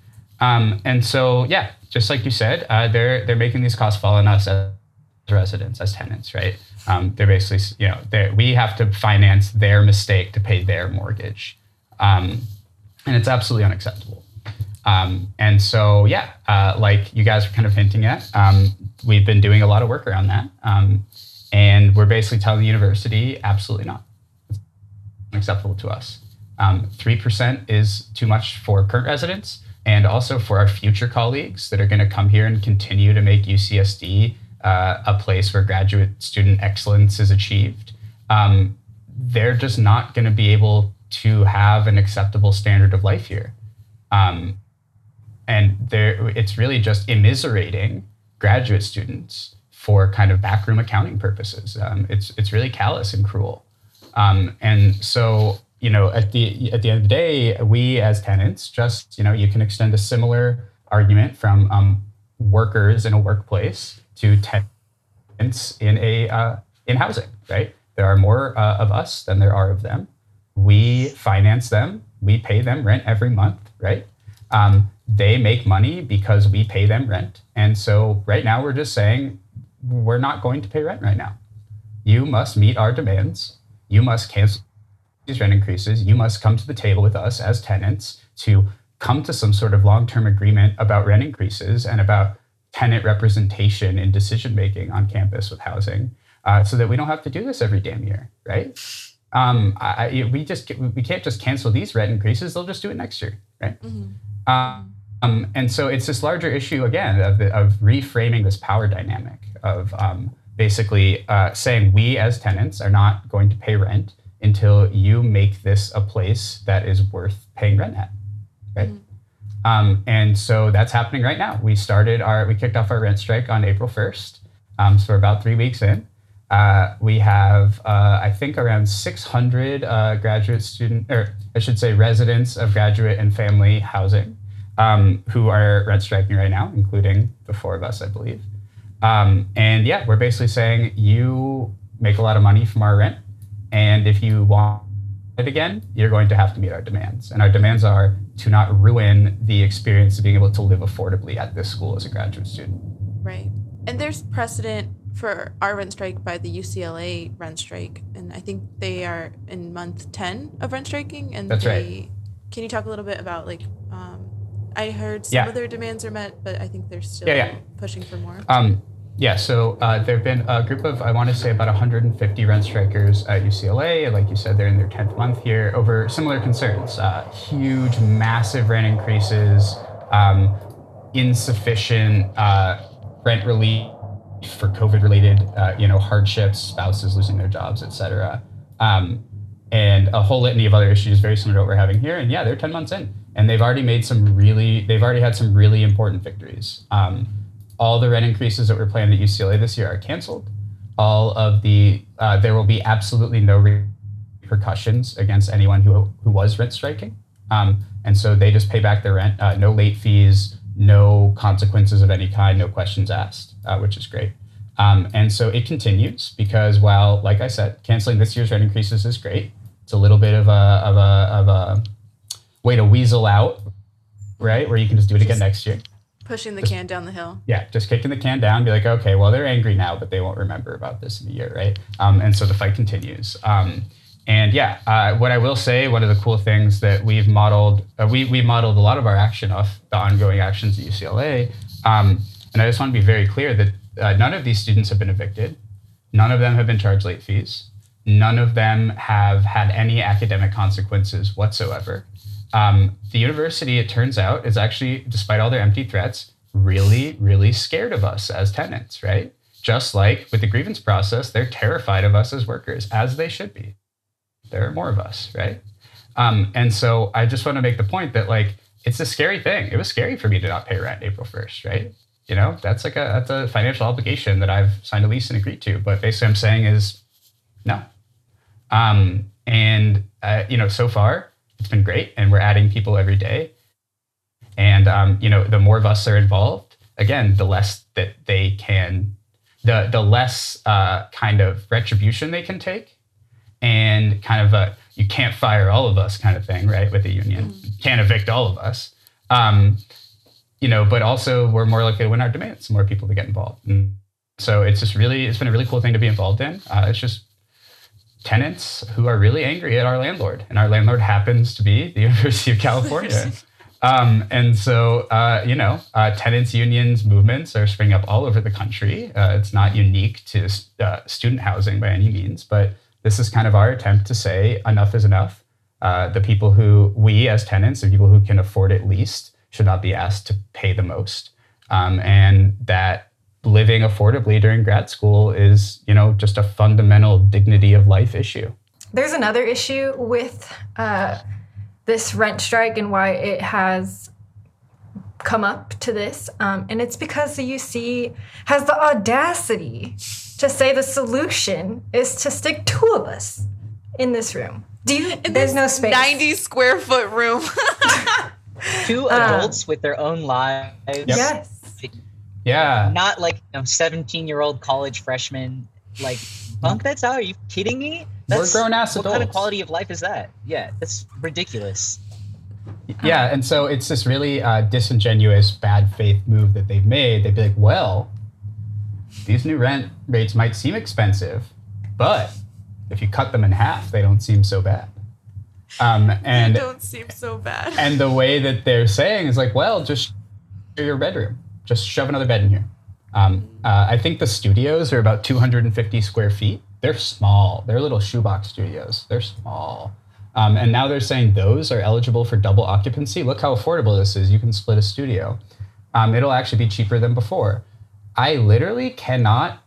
Um, and so, yeah, just like you said, uh, they're they're making these costs fall on us as residents, as tenants, right? Um, they're basically, you know, they're, we have to finance their mistake to pay their mortgage, um, and it's absolutely unacceptable. Um, and so, yeah, uh, like you guys were kind of hinting at, um, we've been doing a lot of work around that, um, and we're basically telling the university, absolutely not. It's unacceptable to us. Um, three percent is too much for current residents, and also for our future colleagues that are going to come here and continue to make U C S D uh, a place where graduate student excellence is achieved. Um, they're just not going to be able to have an acceptable standard of life here. Um, and there, it's really just immiserating graduate students for kind of backroom accounting purposes. Um, it's it's really callous and cruel. Um, and so, you know, at the at the end of the day, we as tenants, just, you know, you can extend a similar argument from um, workers in a workplace to tenants in a uh, in housing, right? There are more uh, of us than there are of them. We finance them. We pay them rent every month, right? Um, they make money because we pay them rent. And so right now we're just saying, we're not going to pay rent right now. You must meet our demands. You must cancel these rent increases. You must come to the table with us as tenants to come to some sort of long-term agreement about rent increases and about tenant representation in decision-making on campus with housing, uh, so that we don't have to do this every damn year, right? Um, I, we just we can't just cancel these rent increases. They'll just do it next year, right? Mm-hmm. Um, um, and so it's this larger issue again of the, of reframing this power dynamic of um, basically uh, saying we as tenants are not going to pay rent until you make this a place that is worth paying rent at, right? Mm-hmm. Um, and so that's happening right now. We started our we kicked off our rent strike on April first, um, so we're about three weeks in. Uh, we have, uh, I think, around six hundred uh, graduate student, or I should say residents of graduate and family housing um, who are rent striking right now, including the four of us, I believe. Um, and yeah, we're basically saying you make a lot of money from our rent, and if you want it again, you're going to have to meet our demands. And our demands are to not ruin the experience of being able to live affordably at this school as a graduate student. Right. And there's precedent for our rent strike by the U C L A rent strike, and I think they are in month ten of rent striking. And that's they, right. Can you talk a little bit about, like, um, I heard some yeah. of their demands are met, but I think they're still yeah, yeah. pushing for more. Um, yeah, so uh, there have been a group of, I want to say about one hundred fifty rent strikers at U C L A. Like you said, they're in their tenth month here over similar concerns. Uh, huge, massive rent increases, um, insufficient uh, rent relief for COVID-related, uh, you know, hardships, spouses losing their jobs, et cetera. Um, and a whole litany of other issues very similar to what we're having here. And yeah, they're ten months in, and they've already made some really, they've already had some really important victories. Um, all the rent increases that were planned at U C L A this year are canceled. All of the, uh, there will be absolutely no repercussions against anyone who who was rent striking. Um, and so they just pay back their rent, uh, no late fees, no consequences of any kind, no questions asked, uh, which is great. Um, and so it continues because while, like I said, canceling this year's rent increases is great. It's a little bit of a of a of a way to weasel out, right? Where you can just do it just again next year. Pushing the just, can down the hill. Yeah, just kicking the can down. Be like, okay, well, they're angry now, but they won't remember about this in a year, right? Um, and so the fight continues. Um, And yeah, uh, what I will say, one of the cool things that we've modeled, uh, we we modeled a lot of our action off the ongoing actions at U C L A. Um, and I just want to be very clear that uh, none of these students have been evicted. None of them have been charged late fees. None of them have had any academic consequences whatsoever. Um, the university, it turns out, is actually, despite all their empty threats, really, really scared of us as tenants, right? Just like with the grievance process, they're terrified of us as workers, as they should be. There are more of us, right? Um, and so I just want to make the point that, like, it's a scary thing. It was scary for me to not pay rent April first, right? You know, that's like a that's a financial obligation that I've signed a lease and agreed to. But basically, I'm saying is no. Um, and uh, you know, so far it's been great, and we're adding people every day. And um, you know, the more of us are involved, again, the less that they can, the the less uh, kind of retribution they can take. And kind of a, you can't fire all of us kind of thing, right? With a union, mm-hmm. you can't evict all of us. Um, you know, but also we're more likely to win our demands, more people to get involved. And so it's just really, it's been a really cool thing to be involved in. Uh, it's just tenants who are really angry at our landlord, and our landlord happens to be the University of California. Um, and so, uh, you know, uh, tenants, unions, movements are springing up all over the country. Uh, it's not unique to uh, student housing by any means, but this is kind of our attempt to say enough is enough. Uh, the people who, we as tenants, the people who can afford it least, should not be asked to pay the most. Um, and that living affordably during grad school is, you know, just a fundamental dignity of life issue. There's another issue with uh, this rent strike and why it has come up to this. Um, and it's because the U C has the audacity to say the solution is to stick two of us in this room. Do you? In there's this no space. ninety square foot room. Two adults um, with their own lives. Yep. Yes. Yeah. Not like you know, seventeen-year-old college freshmen. Like, bunk that's out? Are you kidding me? That's, We're grown-ass what adults. What kind of quality of life is that? Yeah, that's ridiculous. Yeah, and so it's this really uh, disingenuous, bad faith move that they've made. They'd be like, well, these new rent rates might seem expensive, but if you cut them in half, they don't seem so bad. Um, and they don't seem so bad. And the way that they're saying is like, well, just share your bedroom. Just shove another bed in here. Um, uh, I think the studios are about two hundred fifty square feet. They're small. They're little shoebox studios. They're small. Um, and now they're saying those are eligible for double occupancy. Look how affordable this is. You can split a studio. Um, it'll actually be cheaper than before. I literally cannot,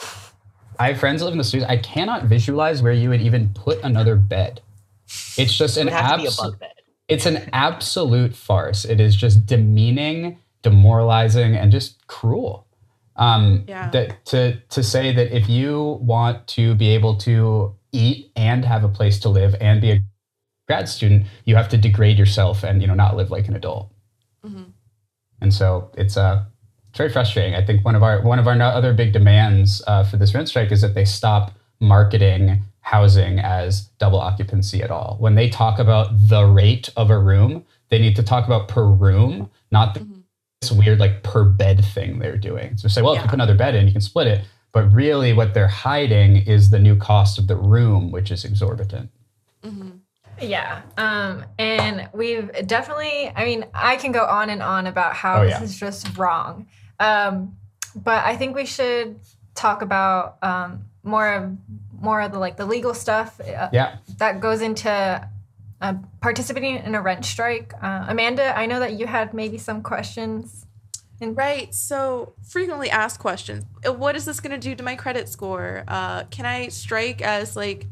I have friends that live in the studio. I cannot visualize where you would even put another bed. It's just an absolute, it's an absolute farce. It is just demeaning, demoralizing, and just cruel. Um, yeah. That to to say that if you want to be able to eat and have a place to live and be a grad student, you have to degrade yourself and you know not live like an adult. Mm-hmm. And so it's uh it's very frustrating. I think one of our one of our other big demands uh, for this rent strike is that they stop marketing housing as double occupancy at all. When they talk about the rate of a room, they need to talk about per room, not mm-hmm. this weird like per bed thing they're doing. So say, well, yeah. if you put another bed in, you can split it. But really what they're hiding is the new cost of the room, which is exorbitant. Mm-hmm. Yeah. Um, and we've definitely, I mean, I can go on and on about how oh, this yeah. is just wrong. Um, but I think we should talk about um, more of more of the like the legal stuff uh, yeah. that goes into uh, participating in a rent strike. Uh, Amanda, I know that you had maybe some questions. In- right. So frequently asked questions. What is this going to do to my credit score? Uh, can I strike as like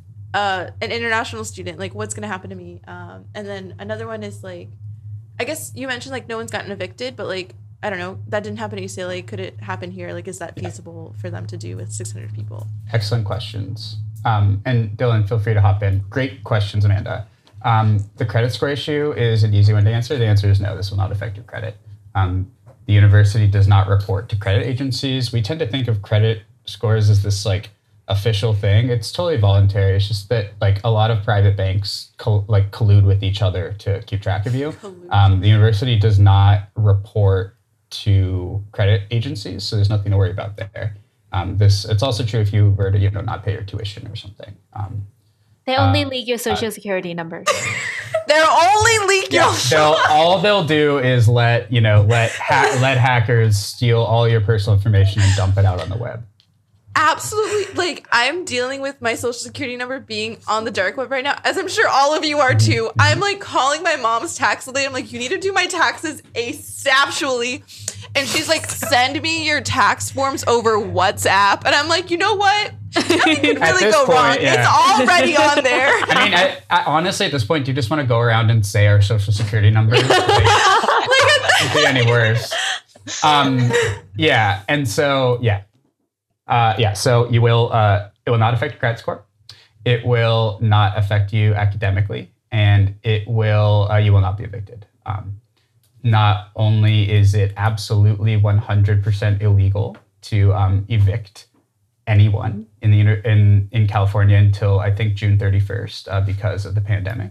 uh, an international student? Like what's going to happen to me? Um, and then another one is like, I guess you mentioned like no one's gotten evicted, but like, I don't know, that didn't happen at U C L A. Could it happen here? Like, is that feasible yeah. for them to do with six hundred people? Excellent questions. Um, and Dylan, feel free to hop in. Great questions, Amanda. Um, the credit score issue is an easy one to answer. The answer is no, this will not affect your credit. Um, the university does not report to credit agencies. We tend to think of credit scores as this like official thing. It's totally voluntary. It's just that like a lot of private banks co- like collude with each other to keep track of you. Um, the university does not report to credit agencies, so there's nothing to worry about there. Um, this it's also true if you were to you know not pay your tuition or something. Um, they only uh, leak your social uh, security numbers. They're only leak yeah, your. They'll, all they'll do is let you know let ha- let hackers steal all your personal information and dump it out on the web. Absolutely. Like, I'm dealing with my social security number being on the dark web right now, as I'm sure all of you are too. I'm like calling my mom's tax lady. I'm like, you need to do my taxes ASAPually. And she's like, send me your tax forms over WhatsApp. And I'm like, you know what? Nothing could really go point, wrong. Yeah. It's already on there. I mean, I, I, honestly, at this point, do you just want to go around and say our social security numbers? Like, it can't be any worse. Um, yeah. And so, yeah. Uh, yeah, so you will. Uh, it will not affect your credit score. It will not affect you academically, and it will. Uh, you will not be evicted. Um, not only is it absolutely one hundred percent illegal to um, evict anyone in the in in California until I think June thirty-first uh, because of the pandemic.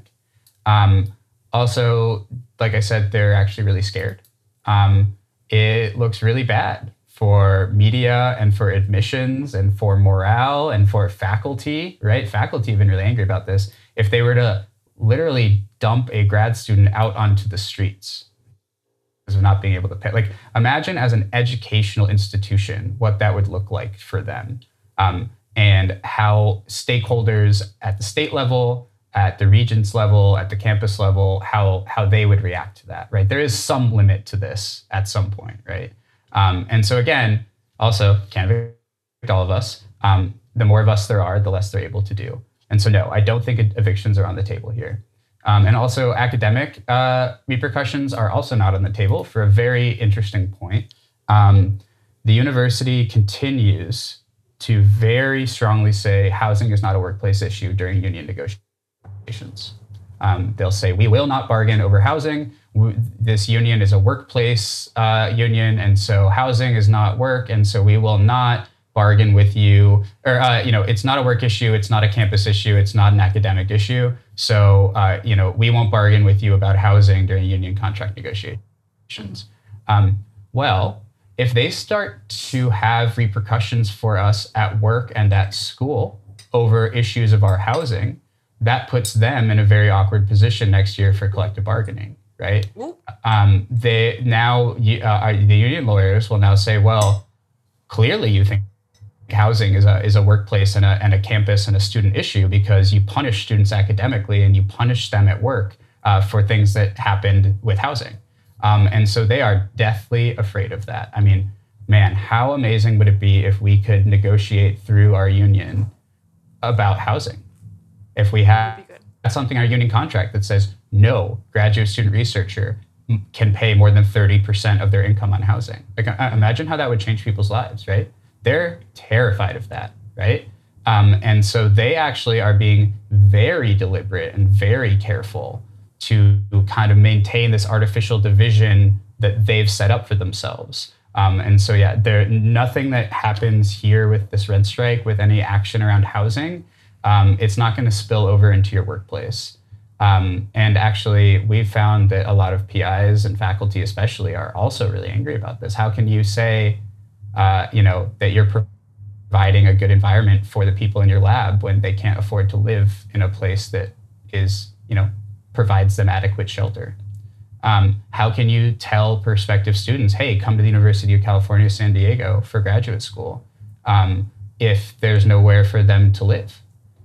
Um, also, like I said, they're actually really scared. Um, it looks really bad for media and for admissions and for morale and for faculty, right? Faculty have been really angry about this. If they were to literally dump a grad student out onto the streets because of not being able to pay. Like, imagine as an educational institution, what that would look like for them. Um, and how stakeholders at the state level, at the regents level, at the campus level, how how they would react to that, right? There is some limit to this at some point, right? Um, and so again, also, can't evict all of us. Um, the more of us there are, the less they're able to do. And so no, I don't think evictions are on the table here. Um, and also academic uh, repercussions are also not on the table for a very interesting point. Um, the university continues to very strongly say housing is not a workplace issue during union negotiations. Um, they'll say, we will not bargain over housing. We, this union is a workplace uh, union, and so housing is not work, and so we will not bargain with you, or, uh, you know, it's not a work issue, it's not a campus issue, it's not an academic issue. So, uh, you know, we won't bargain with you about housing during union contract negotiations. Um, well, if they start to have repercussions for us at work and at school over issues of our housing, that puts them in a very awkward position next year for collective bargaining, right? Um, they now, uh, the union lawyers will now say, well, clearly you think housing is a is a workplace and a and a campus and a student issue because you punish students academically and you punish them at work uh, for things that happened with housing. Um, and so they are deathly afraid of that. I mean, man, how amazing would it be if we could negotiate through our union about housing? If we had something in our union contract that says no graduate student researcher can pay more than thirty percent of their income on housing. Like, imagine how that would change people's lives, right? They're terrified of that, right? Um, and so they actually are being very deliberate and very careful to kind of maintain this artificial division that they've set up for themselves. Um, and so, yeah, there nothing that happens here with this rent strike, with any action around housing, um, it's not going to spill over into your workplace. Um, and actually, we've found that a lot of P Is and faculty especially are also really angry about this. How can you say, uh, you know, that you're providing a good environment for the people in your lab when they can't afford to live in a place that is, you know, provides them adequate shelter? Um, how can you tell prospective students, hey, come to the University of California, San Diego for graduate school, um, if there's nowhere for them to live?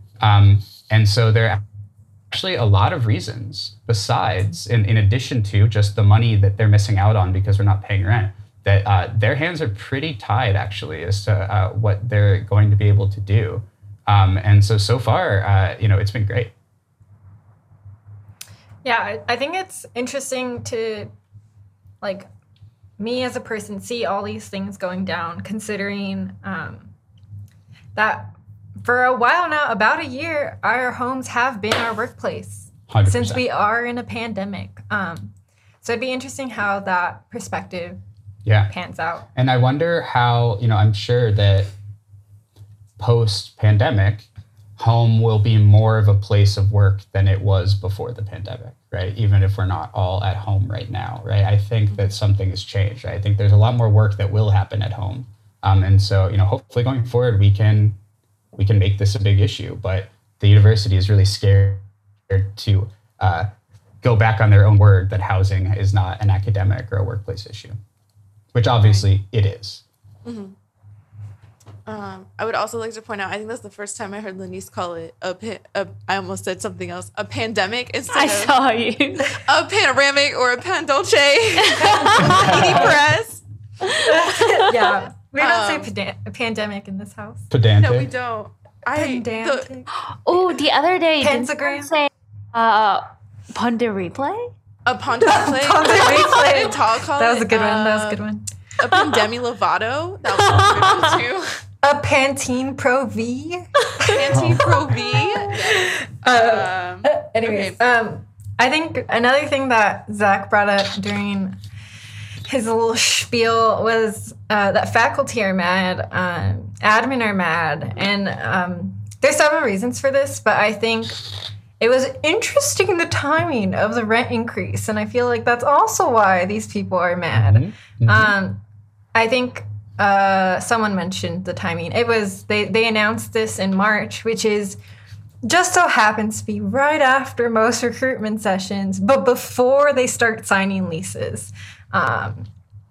Um, and so there are actually a lot of reasons besides, in, in addition to just the money that they're missing out on because we're not paying rent, that uh, their hands are pretty tied actually as to uh, what they're going to be able to do. Um, and so, so far, uh, you know, it's been great. Yeah, I, I think it's interesting to, like, me as a person see all these things going down, considering um, that for a while now, about a year, our homes have been our workplace one hundred percent. Since we are in a pandemic. Um, so it'd be interesting how that perspective yeah. pans out. And I wonder how, you know, I'm sure that post-pandemic, home will be more of a place of work than it was before the pandemic, right? Even if we're not all at home right now, right? I think that something has changed, right? I think there's a lot more work that will happen at home. Um, and so, you know, hopefully going forward, we can we can make this a big issue, but the university is really scared to uh, go back on their own word that housing is not an academic or a workplace issue, which obviously it is. Mm-hmm. Um, I would also like to point out, I think that's the first time I heard Lanice call it a, pa- a I almost said something else, a pandemic instead I of saw you. a panoramic or a pandolce. press. Yeah. We don't Um, say panda- pandemic in this house. Pedantic. No, we don't. I the, Pedantic. Oh, the other day, didn't Pentagram? someone say uh, Ponder Replay? a pandolce. Ponder replay. And Tall call That was it, a good one. That was uh, a good one. A pandemi lovato. That was a good one too. A Pantene Pro V. Pantene Pro V. Uh, Um, anyways, okay. um, I think another thing that Zach brought up during his little spiel was uh, that faculty are mad um, admin are mad, and um, there's several reasons for this, but I think it was interesting the timing of the rent increase, and I feel like that's also why these people are mad. Mm-hmm. Mm-hmm. Um, I think uh, someone mentioned the timing. It was they they announced this in March, which is just so happens to be right after most recruitment sessions, but before they start signing leases. Um,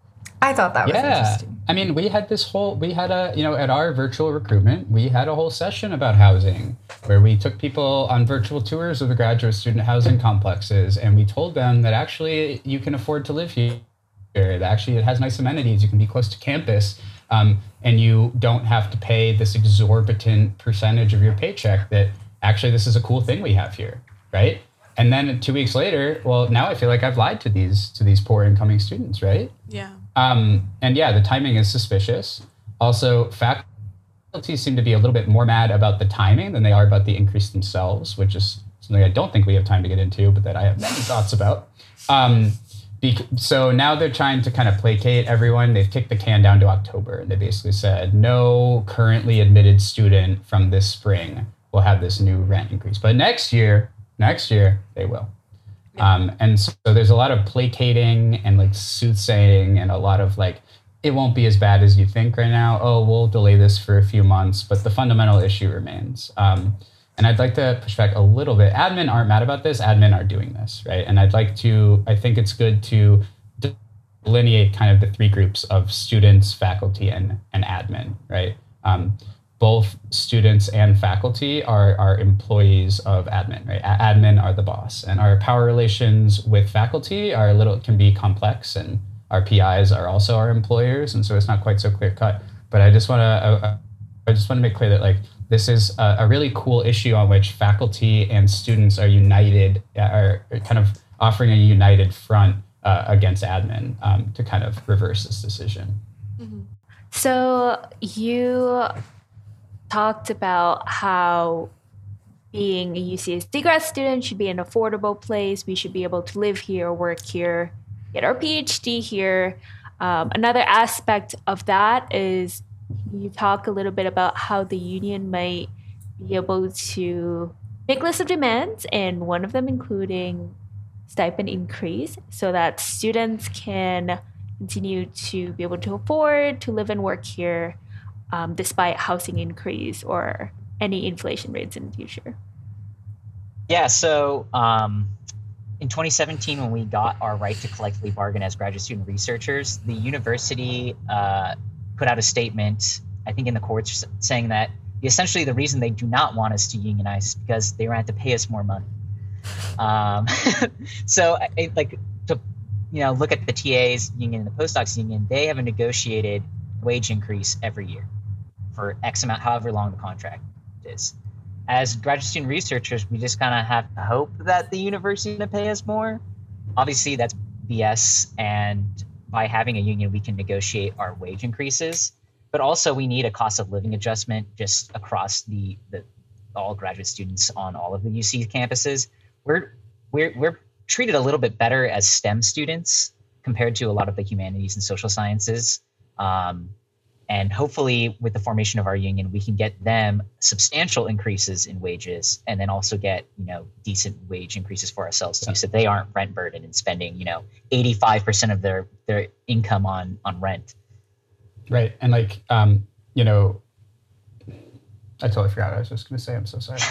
I thought that was yeah. interesting. I mean, we had this whole, we had a, you know, at our virtual recruitment, we had a whole session about housing where we took people on virtual tours of the graduate student housing complexes. And we told them that actually you can afford to live here. That actually it has nice amenities. You can be close to campus. Um, and you don't have to pay this exorbitant percentage of your paycheck that actually this is a cool thing we have here, right? And then two weeks later, well, now I feel like I've lied to these to these poor incoming students, right? Yeah. Um, and yeah, the timing is suspicious. Also, faculty seem to be a little bit more mad about the timing than they are about the increase themselves, which is something I don't think we have time to get into, but that I have many thoughts about. Um, bec- so now they're trying to kind of placate everyone. They've kicked the can down to October, and they basically said no currently admitted student from this spring will have this new rent increase. But next year, next year, they will. Um, and so, so there's a lot of placating and like soothsaying and a lot of like, it won't be as bad as you think right now. Oh, we'll delay this for a few months, but the fundamental issue remains. Um, and I'd like to push back a little bit. Admin aren't mad about this. Admin are doing this, right? And I'd like to, I think it's good to delineate kind of the three groups of students, faculty, and, and admin, right? Um, both students and faculty are, are employees of admin, right? A- admin are the boss, and our power relations with faculty are a little, can be complex, and our P Is are also our employers, and so it's not quite so clear cut. But I just want to, uh, I just want to make clear that like this is a, a really cool issue on which faculty and students are united, are kind of offering a united front uh, against admin um, to kind of reverse this decision. Mm-hmm. So you talked about how being a U C S D grad student should be an affordable place. We should be able to live here, work here, get our PhD here. Um, another aspect of that is you talk a little bit about how the union might be able to make lists of demands, and one of them including stipend increase so that students can continue to be able to afford to live and work here um, despite housing increase or any inflation rates in the future. Yeah, so um, in twenty seventeen, when we got our right to collectively bargain as graduate student researchers, the university uh, put out a statement, I think in the courts, saying that essentially the reason they do not want us to unionize is because they want to pay us more money. Um, so, it, like, to you know, look at the T As union and the postdocs union, they have a negotiated wage increase every year for X amount, however long the contract is. As graduate student researchers, we just kind of have to hope that the university is going to pay us more. Obviously, that's B S, and by having a union, we can negotiate our wage increases. But also, we need a cost of living adjustment just across the, the all graduate students on all of the U C campuses. We're we're we're treated a little bit better as STEM students compared to a lot of the humanities and social sciences. Um, and hopefully, with the formation of our union, we can get them substantial increases in wages, and then also get, you know, decent wage increases for ourselves too, so they aren't rent burdened and spending, you know, eighty-five percent of their their income on on rent. Right, and like um, you know, I totally forgot what I was just going to say. I'm so sorry.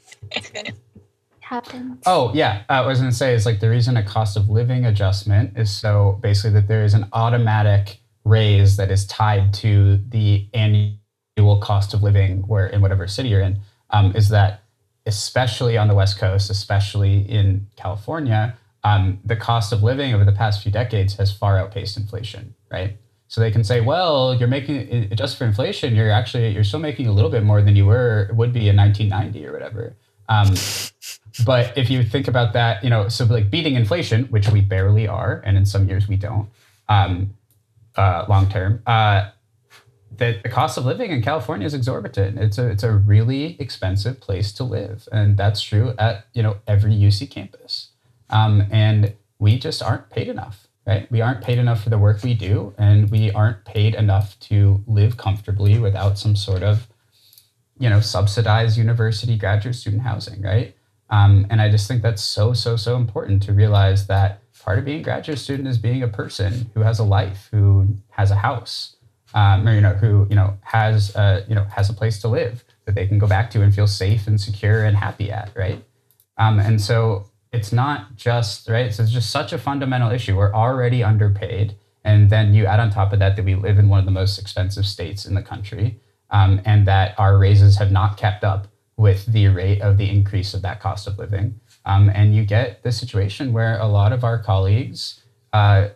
Happens. Oh, yeah. Uh, what I was going to say is like the reason a cost of living adjustment is so basically that there is an automatic raise that is tied to the annual cost of living where in whatever city you're in, um, is that especially on the West Coast, especially in California, um, the cost of living over the past few decades has far outpaced inflation, right? So they can say, well, you're making, just for inflation, you're actually, you're still making a little bit more than you were, would be in nineteen ninety or whatever. Um, but if you think about that, you know, so like beating inflation, which we barely are, and in some years we don't, um, uh, long term, uh, that the cost of living in California is exorbitant. It's a, it's a really expensive place to live. And that's true at, you know, every U C campus. Um, and we just aren't paid enough. right? We aren't paid enough for the work we do, and we aren't paid enough to live comfortably without some sort of, you know, subsidized university graduate student housing, right? Um, and I just think that's so, so, so important to realize that part of being a graduate student is being a person who has a life, who has a house, um, or, you know, who, you know, has, a, you know, has a place to live that they can go back to and feel safe and secure and happy at, right? Um, and so it's not just, right, so it's just such a fundamental issue. We're already underpaid. And then you add on top of that that we live in one of the most expensive states in the country, um, and that our raises have not kept up with the rate of the increase of that cost of living. Um, and you get the situation where a lot of our colleagues uh,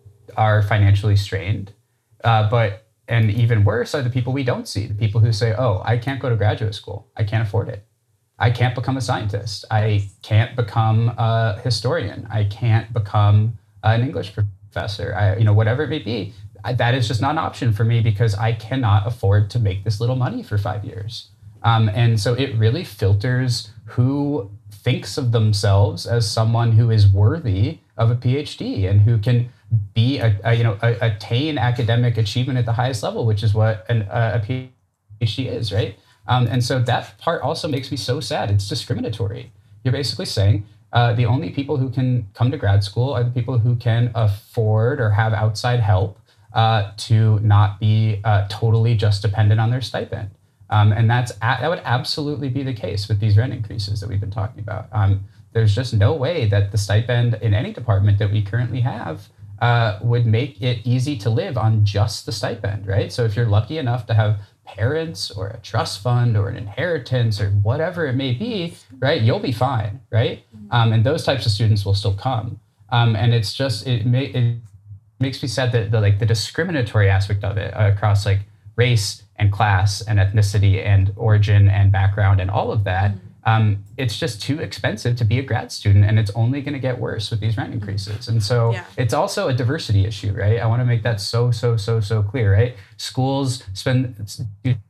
are financially strained, uh, but and even worse are the people we don't see, the people who say, oh, I can't go to graduate school. I can't afford it. I can't become a scientist. I can't become a historian. I can't become an English professor. I, you know, whatever it may be, I, that is just not an option for me because I cannot afford to make this little money for five years. Um, and so it really filters who thinks of themselves as someone who is worthy of a PhD and who can be a, a you know a, attain academic achievement at the highest level, which is what an, a, a PhD is, right? Um, and so that part also makes me so sad. It's discriminatory. You're basically saying uh, the only people who can come to grad school are the people who can afford or have outside help uh, to not be uh, totally just dependent on their stipend. Um, and that's that would absolutely be the case with these rent increases that we've been talking about. Um, there's just no way that the stipend in any department that we currently have uh, would make it easy to live on just the stipend, right? So if you're lucky enough to have parents or a trust fund or an inheritance or whatever it may be, right, you'll be fine, right? Um, and those types of students will still come. Um, and it's just, it, may, it makes me sad that the, like the discriminatory aspect of it uh, across like race and class and ethnicity and origin and background and all of that, um, it's just too expensive to be a grad student, and it's only going to get worse with these rent increases. And so yeah. It's also a diversity issue, right? I want to make that so, so, so, so clear, right? Schools spend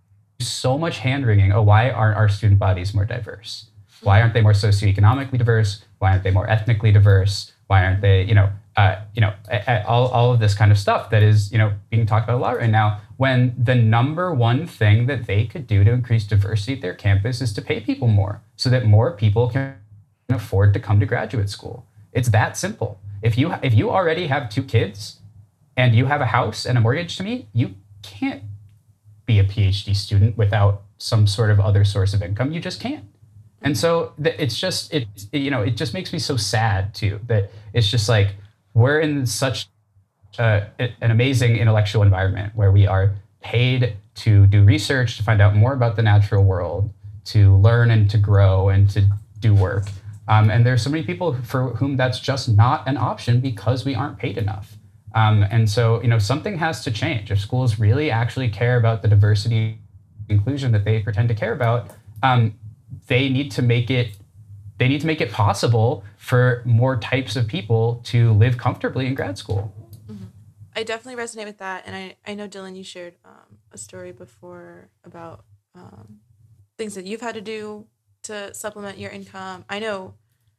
so much hand-wringing. Oh, why aren't our student bodies more diverse? Why aren't they more socioeconomically diverse? Why aren't they more ethnically diverse? Why aren't they, you know, uh, you know, all, all of this kind of stuff that is, you know, being talked about a lot right now, when the number one thing that they could do to increase diversity at their campus is to pay people more so that more people can afford to come to graduate school. It's that simple. If you if you already have two kids and you have a house and a mortgage to meet, you can't be a PhD student without some sort of other source of income. You just can't. And so it's just, it, you know, it just makes me so sad too, that it's just like, we're in such uh, an amazing intellectual environment where we are paid to do research, to find out more about the natural world, to learn and to grow and to do work. Um, and there's so many people for whom that's just not an option because we aren't paid enough. Um, and so, you know, something has to change. If schools really actually care about the diversity and inclusion that they pretend to care about, um, they need to make it they need to make it possible for more types of people to live comfortably in grad school. Mm-hmm. I definitely resonate with that. And I, I know, Dylan, you shared um, a story before about um, things that you've had to do to supplement your income. I know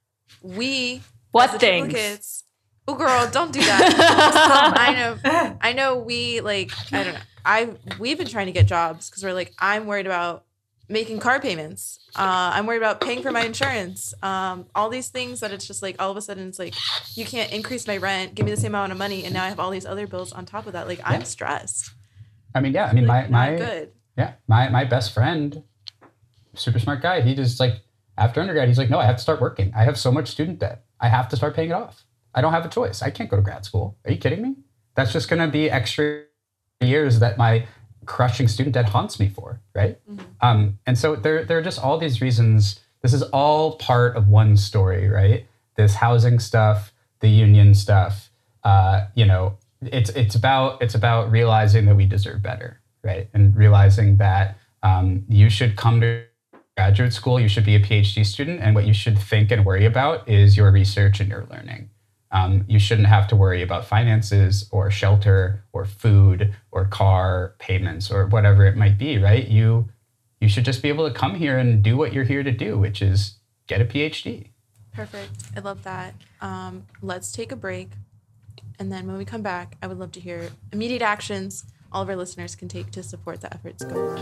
we... What things? Kids, oh, girl, don't do that. I know I know we, like, I don't know. I We've been trying to get jobs because we're like, I'm worried about making car payments. Uh, I'm worried about paying for my insurance. Um, all these things that it's just like, all of a sudden it's like, you can't increase my rent, give me the same amount of money, and now I have all these other bills on top of that. Like, yeah. I'm stressed. I mean, yeah. I mean, like, my, my, good. yeah, my, my best friend, super smart guy, he just like, after undergrad, he's like, no, I have to start working. I have so much student debt. I have to start paying it off. I don't have a choice. I can't go to grad school. Are you kidding me? That's just going to be extra years that my crushing student debt haunts me for, right? Mm-hmm. Um, and so there, there are just all these reasons. This is all part of one story, right? This housing stuff, the union stuff. Uh, you know, it's it's about it's about realizing that we deserve better, right? And realizing that um, you should come to graduate school, you should be a PhD student, and what you should think and worry about is your research and your learning. Um, you shouldn't have to worry about finances or shelter or food or car payments or whatever it might be, right? You you should just be able to come here and do what you're here to do, which is get a PhD. Perfect. I love that. Um, let's take a break. break. And then when we come back, I would love to hear immediate actions all of our listeners can take to support the efforts going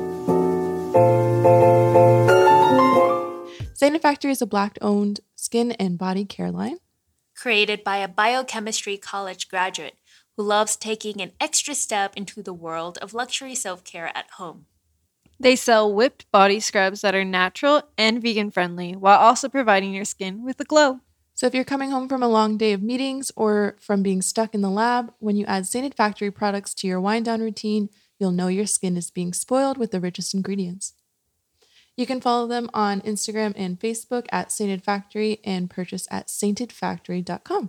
on. Sanded Factory is a Black-owned skin and body care line created by a biochemistry college graduate who loves taking an extra step into the world of luxury self-care at home. They sell whipped body scrubs that are natural and vegan friendly while also providing your skin with a glow. So if you're coming home from a long day of meetings or from being stuck in the lab, when you add Sanded Factory products to your wind down routine, you'll know your skin is being spoiled with the richest ingredients. You can follow them on Instagram and Facebook at Sanded Factory and purchase at sainted factory dot com.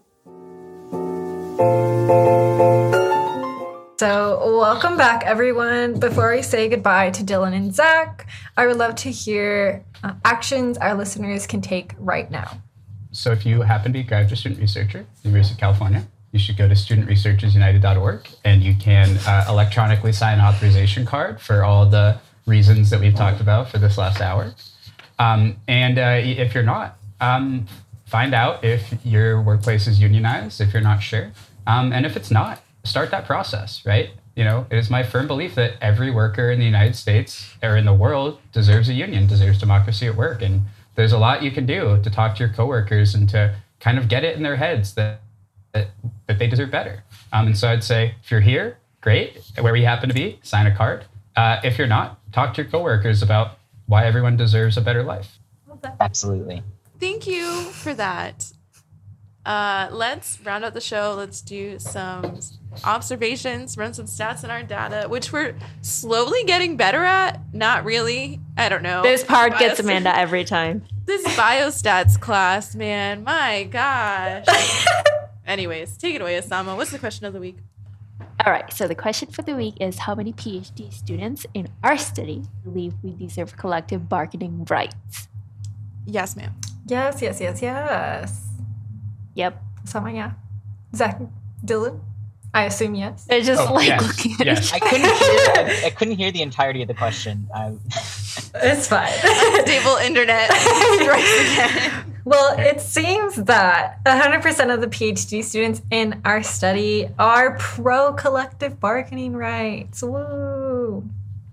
So, welcome back, everyone. Before we say goodbye to Dylan and Zach, I would love to hear uh, actions our listeners can take right now. So if you happen to be a graduate student researcher at the University of California, you should go to student researchers united dot org and you can uh, electronically sign an authorization card for all the reasons that we've talked about for this last hour. Um, and uh, if you're not, um, find out if your workplace is unionized, if you're not sure. Um, and if it's not, start that process, right? You know, it is my firm belief that every worker in the United States or in the world deserves a union, deserves democracy at work. And there's a lot you can do to talk to your coworkers and to kind of get it in their heads that that, that they deserve better. Um, and so I'd say, if you're here, great. Where you happen to be, sign a card. Uh, if you're not, talk to your coworkers about why everyone deserves a better life. Absolutely. Thank you for that. Uh, let's round out the show. Let's do some observations, run some stats in our data, which we're slowly getting better at. Not really. I don't know. This part Bios- gets Amanda every time. This biostats class, man. My gosh. Anyways, take it away, Osama. What's the question of the week? All right, so the question for the week is, how many PhD students in our study believe we deserve collective bargaining rights? Yes, ma'am. Yes, yes, yes, yes. Yep. Sama, yeah. Zach, Dylan? I assume yes. They're just Oh, like yes, looking at yes. each I couldn't hear. I, I couldn't hear the entirety of the question. I, It's fine. Stable internet. Right again. Well, it seems that one hundred percent of the PhD students in our study are pro collective bargaining rights. Woo!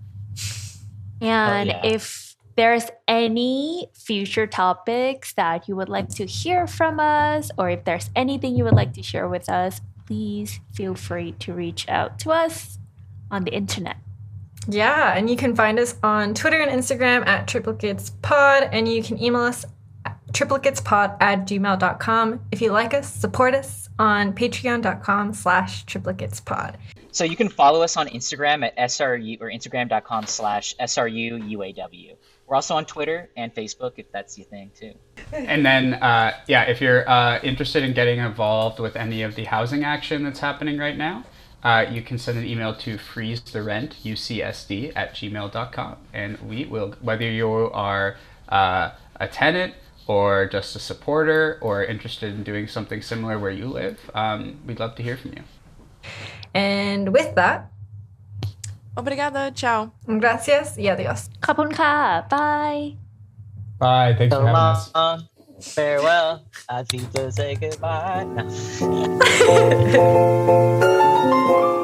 And Oh, yeah. if there's any future topics that you would like to hear from us, or if there's anything you would like to share with us, please feel free to reach out to us on the internet. Yeah, and you can find us on Twitter and Instagram at triplicatespod, and you can email us at triplicatespod at gmail dot com. If you like us, support us on patreon.com slash triplicatespod. so you can follow us on Instagram at S R U or Instagram.com slash SRUUAW. We're also on Twitter and Facebook if that's your thing too. And then, uh, yeah, if you're uh, interested in getting involved with any of the housing action that's happening right now, uh, you can send an email to freezerent.ucsd at gmail dot com. And we will, whether you are uh, a tenant or just a supporter or interested in doing something similar where you live, um, we'd love to hear from you. And with that, Obrigada. Ciao. gracias y adios. Kapun ka. Bye. Bye. Thanks So for having us. long, farewell. I need to say goodbye.